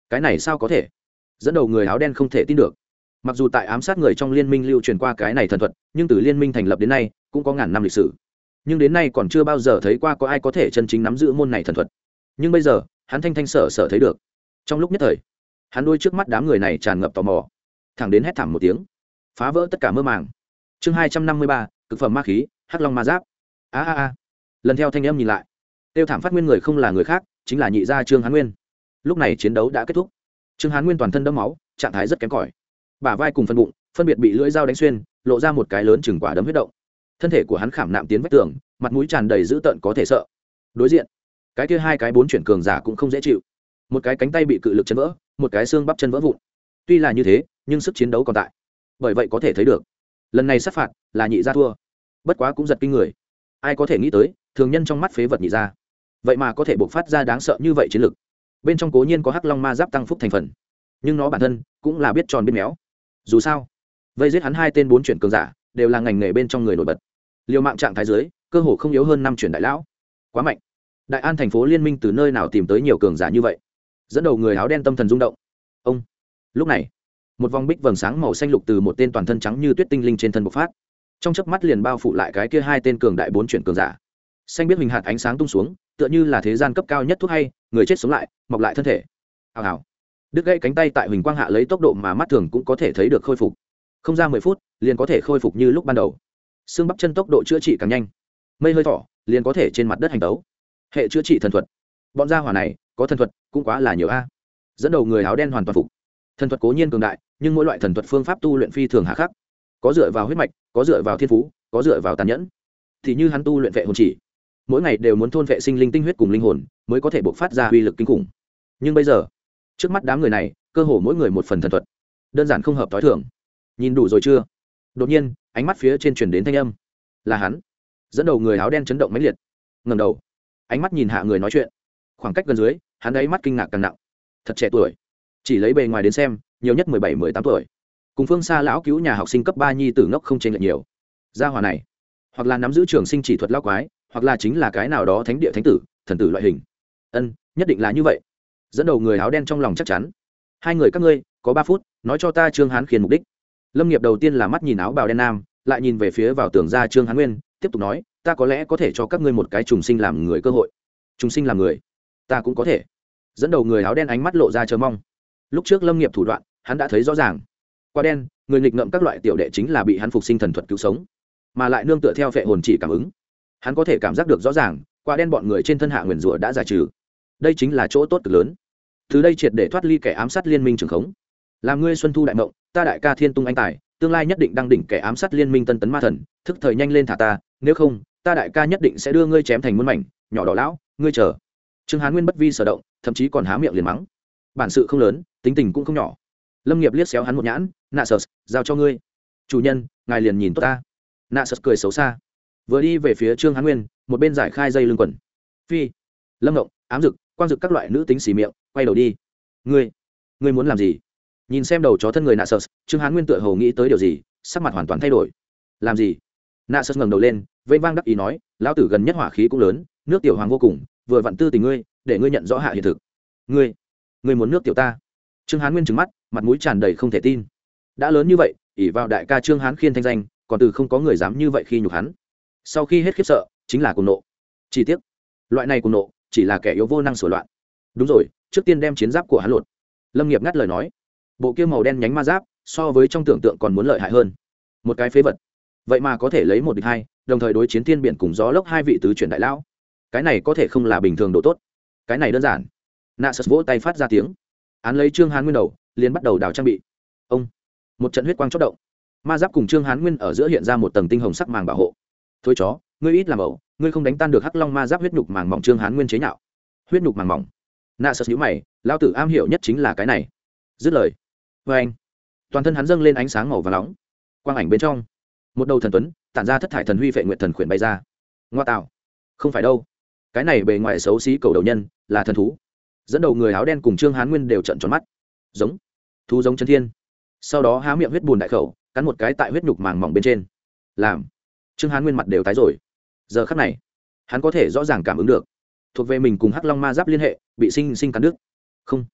[SPEAKER 1] cái này sao có thể? Dẫn đầu người áo đen không thể tin được. Mặc dù tại ám sát người trong liên minh lưu truyền qua cái này thần thuật, nhưng từ liên minh thành lập đến nay cũng có ngàn năm lịch sử, nhưng đến nay còn chưa bao giờ thấy qua có ai có thể chân chính nắm giữ môn này thần thuật. Nhưng bây giờ hắn thanh thanh sở sở thấy được. Trong lúc nhất thời, hắn đôi trước mắt đám người này tràn ngập tò mò, thẳng đến hét thảm một tiếng, phá vỡ tất cả mơ màng. Chương hai trăm năm mươi ba, cực phẩm ma khí, Hắc Long ma giáp. A a a. Lần theo thanh âm nhìn lại, tiêu thảm phát nguyên người không là người khác, chính là nhị gia Trương Hán Nguyên. Lúc này chiến đấu đã kết thúc. Trương Hán Nguyên toàn thân đẫm máu, trạng thái rất kém cỏi. Bả vai cùng phần bụng phân biệt bị lưỡi dao đánh xuyên, lộ ra một cái lớn chừng quả đấm huyết động. Thân thể của hắn khảm nạm tiến vách tường, mặt mũi tràn đầy dữ tợn có thể sợ. Đối diện, cái kia hai cái bốn chuyển cường giả cũng không dễ chịu. Một cái cánh tay bị cự lực chấn vỡ, một cái xương bắp chân vỡ vụn. Tuy là như thế, nhưng sức chiến đấu còn tại. Bởi vậy có thể thấy được, lần này sát phạt là nhị gia thua. Bất quá cũng giật kinh người. Ai có thể nghĩ tới, thường nhân trong mắt phế vật nhị gia, vậy mà có thể bộc phát ra đáng sợ như vậy chiến lực. Bên trong cố nhiên có Hắc Long ma giáp tăng phúc thành phần, nhưng nó bản thân cũng là biết tròn biết méo. Dù sao, vây giết hắn hai tên bốn chuyển cường giả đều là ngành nghề bên trong người nổi bật. Liều mạng trạng thái dưới, cơ hồ không yếu hơn năm chuyển đại lão. Quá mạnh. Đại An thành phố liên minh từ nơi nào tìm tới nhiều cường giả như vậy? Dẫn đầu người áo đen tâm thần rung động. Ông. Lúc này, một vòng bích vầng sáng màu xanh lục từ một tên toàn thân trắng như tuyết tinh linh trên thân bộc phát, trong chớp mắt liền bao phủ lại cái kia hai tên cường đại bốn chuyển cường giả. Xanh biết hình hạt ánh sáng tung xuống, tựa như là thế gian cấp cao nhất thuốc hay, người chết sống lại, mọc lại thân thể. Hào hào. Đứt gãy cánh tay tại huỳnh quang hạ lấy tốc độ mà mắt thường cũng có thể thấy được khôi phục. Không ra mười phút, liền có thể khôi phục như lúc ban đầu. Xương bắp chân tốc độ chữa trị càng nhanh. Mây hơi thỏ, liền có thể trên mặt đất hành tấu. Hệ chữa trị thần thuật. Bọn gia hỏa này, có thần thuật, cũng quá là nhiều a. Dẫn đầu người áo đen hoàn toàn phục. Thần thuật cố nhiên cường đại, nhưng mỗi loại thần thuật phương pháp tu luyện phi thường hà khắc. Có dựa vào huyết mạch, có dựa vào thiên phú, có dựa vào tàn nhẫn. Thì như hắn tu luyện vệ hồn chỉ, mỗi ngày đều muốn thôn vệ sinh linh tinh huyết cùng linh hồn, mới có thể bộc phát ra uy lực kinh khủng. Nhưng bây giờ, trước mắt đám người này, cơ hồ mỗi người một phần thần thuật, đơn giản không hợp tối thường. Nhìn đủ rồi chưa? Đột nhiên, ánh mắt phía trên truyền đến thanh âm. Là hắn. Dẫn đầu người áo đen chấn động mãnh liệt. Ngẩng đầu, ánh mắt nhìn hạ người nói chuyện. Khoảng cách gần dưới, hắn ấy mắt kinh ngạc càng nặng. Thật trẻ tuổi. Chỉ lấy bề ngoài đến xem, nhiều nhất mười bảy mười tám tuổi. Cùng phương xa lão cứu nhà học sinh cấp ba nhi tử ngốc không chênh lệch nhiều. Gia hỏa này, hoặc là nắm giữ trường sinh chỉ thuật lão quái, hoặc là chính là cái nào đó thánh địa thánh tử, thần tử loại hình. Ân, nhất định là như vậy. Dẫn đầu người áo đen trong lòng chắc chắn. Hai người các ngươi, có ba phút, nói cho ta Trương Hán Khiên mục đích. Lâm Nghiệp đầu tiên là mắt nhìn áo bào đen nam, lại nhìn về phía vào tường ra Trương Hán Nguyên, tiếp tục nói, ta có lẽ có thể cho các ngươi một cái trùng sinh làm người cơ hội. Trùng sinh làm người, ta cũng có thể. Dẫn đầu người áo đen ánh mắt lộ ra chờ mong. Lúc trước Lâm Nghiệp thủ đoạn, hắn đã thấy rõ ràng. Qua đen, người nghịch ngợm các loại tiểu đệ chính là bị hắn phục sinh thần thuật cứu sống, mà lại nương tựa theo vệ hồn chỉ cảm ứng. Hắn có thể cảm giác được rõ ràng, qua đen bọn người trên thân hạ nguyền rủa đã giải trừ. Đây chính là chỗ tốt cực lớn. Từ đây triệt để thoát ly kẻ ám sát liên minh trường khống. Làm ngươi xuân thu đại mộng, ta đại ca thiên tung anh tài, tương lai nhất định đăng đỉnh kẻ ám sát liên minh tân tấn ma thần, thức thời nhanh lên thả ta, nếu không, ta đại ca nhất định sẽ đưa ngươi chém thành muôn mảnh, nhỏ đỏ lão, ngươi chờ. Trương Hán Nguyên bất vi sở động, thậm chí còn há miệng liền mắng. Bản sự không lớn, tính tình cũng không nhỏ. Lâm Nghiệp liếc xéo hắn một nhãn, nạ sờ, giao cho ngươi. Chủ nhân, ngài liền nhìn tốt ta. Nạ sờ cười xấu xa, vừa đi về phía Trương Hán Nguyên, một bên giải khai dây lưng quần. Phi, Lâm Ngộng, ám dực, quang dực các loại nữ tính xì miệng, quay đầu đi. Ngươi, ngươi muốn làm gì? Nhìn xem đầu chó thân người nạ sờ, Trương Hán Nguyên tựa hồ nghĩ tới điều gì, sắc mặt hoàn toàn thay đổi. Làm gì? Nạ sờ ngẩng đầu lên, vênh vang đắc ý nói, lão tử gần nhất hỏa khí cũng lớn, nước tiểu hoàng vô cùng, vừa vặn tư tình ngươi, để ngươi nhận rõ hạ hiện thực. Ngươi, ngươi muốn nước tiểu ta? Trương Hán Nguyên trừng mắt, mặt mũi tràn đầy không thể tin. Đã lớn như vậy, ỷ vào đại ca Trương Hán Khiên thanh danh, còn từ không có người dám như vậy khi nhục hắn. Sau khi hết khiếp sợ, chính là cuồng nộ. Chi tiết, loại này cuồng nộ, chỉ là kẻ yếu vô năng sửa loạn. Đúng rồi, trước tiên đem chiến giáp của hắn lột. Lâm Nghiệp ngắt lời nói, bộ kia màu đen nhánh ma giáp, so với trong tưởng tượng còn muốn lợi hại hơn. Một cái phế vật, vậy mà có thể lấy một địch hai, đồng thời đối chiến thiên biển cùng gió lốc hai vị tứ chuyển đại lão. Cái này có thể không là bình thường độ tốt. Cái này đơn giản. Nạ sật vỗ tay phát ra tiếng, án lấy Trương Hán Nguyên đầu, liền bắt đầu đào trang bị. Ông, một trận huyết quang chớp động, ma giáp cùng Trương Hán Nguyên ở giữa hiện ra một tầng tinh hồng sắc màng bảo hộ. Thôi chó, ngươi ít làm ẩu, ngươi không đánh tan được Hắc Long ma giáp huyết nhục màng mỏng. Trương Hán Nguyên chế nhạo. Huyết nhục màng mỏng? Nạ sật nhíu mày, lão tử am hiểu nhất chính là cái này. Dứt lời, vê anh, toàn thân hắn dâng lên ánh sáng màu vàng nóng. Quang ảnh bên trong, một đầu thần tuấn tản ra thất thải thần huy vệ nguyện thần khuyển bay ra. Ngoa tạo, không phải đâu, cái này bề ngoài xấu xí cầu đầu nhân là thần thú. Dẫn đầu người áo đen cùng Trương Hán Nguyên đều trợn tròn mắt. Giống, thú giống chân thiên. Sau đó há miệng huyết bùn đại khẩu, cắn một cái tại huyết nhục màng mỏng bên trên. Làm Trương Hán Nguyên mặt đều tái rồi. Giờ khắc này, hắn có thể rõ ràng cảm ứng được thuộc về mình cùng Hắc Long ma giáp liên hệ bị sinh sinh cắn đứt. Không,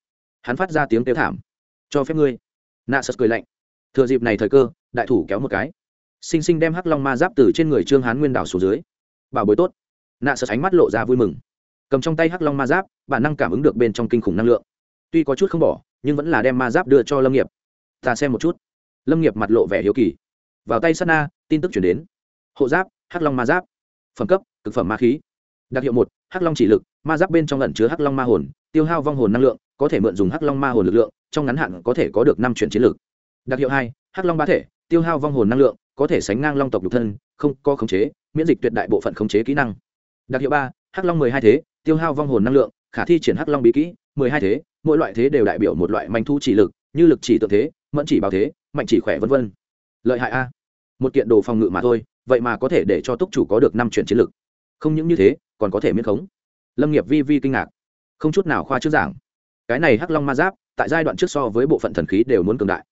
[SPEAKER 1] hắn phát ra tiếng kêu thảm. Cho phép ngươi. Nạ sật cười lạnh. Thừa dịp này thời cơ, đại thủ kéo một cái, sinh sinh đem hắc long ma giáp từ trên người trương hán nguyên đảo xuống dưới. Bảo bối tốt. Nạ sật ánh mắt lộ ra vui mừng, cầm trong tay hắc long ma giáp, bản năng cảm ứng được bên trong kinh khủng năng lượng, tuy có chút không bỏ nhưng vẫn là đem ma giáp đưa cho lâm nghiệp. Ta xem một chút. Lâm nghiệp mặt lộ vẻ hiếu kỳ. Vào tay sát na, tin tức chuyển đến. Hộ giáp hắc long ma giáp, phẩm cấp cực phẩm ma khí, đặc hiệu một hắc long chỉ lực, ma giáp bên trong lẩn chứa hắc long ma hồn, tiêu hao vong hồn năng lượng, có thể mượn dùng hắc long ma hồn lực lượng, trong ngắn hạn có thể có được năm chuyển chiến lực. Đặc hiệu hai hắc long bá thể, tiêu hao vong hồn năng lượng, có thể sánh ngang long tộc nhục thân, không có khống chế, miễn dịch tuyệt đại bộ phận khống chế kỹ năng. Đặc hiệu ba hắc long mười hai thế, tiêu hao vong hồn năng lượng, khả thi triển hắc long bí kỹ mười hai thế, mỗi loại thế đều đại biểu một loại manh thu chỉ lực, như lực chỉ tượng thế, mẫn chỉ bảo thế, mạnh chỉ khỏe vân vân. Lợi hại a. Một kiện đồ phòng ngự mà thôi, vậy mà có thể để cho túc chủ có được năm chuyển chiến lực. Không những như thế, còn có thể miễn khống. Lâm nghiệp vi vi kinh ngạc, không chút nào khoa trương giảng, cái này hắc long ma giáp tại giai đoạn trước so với bộ phận thần khí đều muốn cường đại.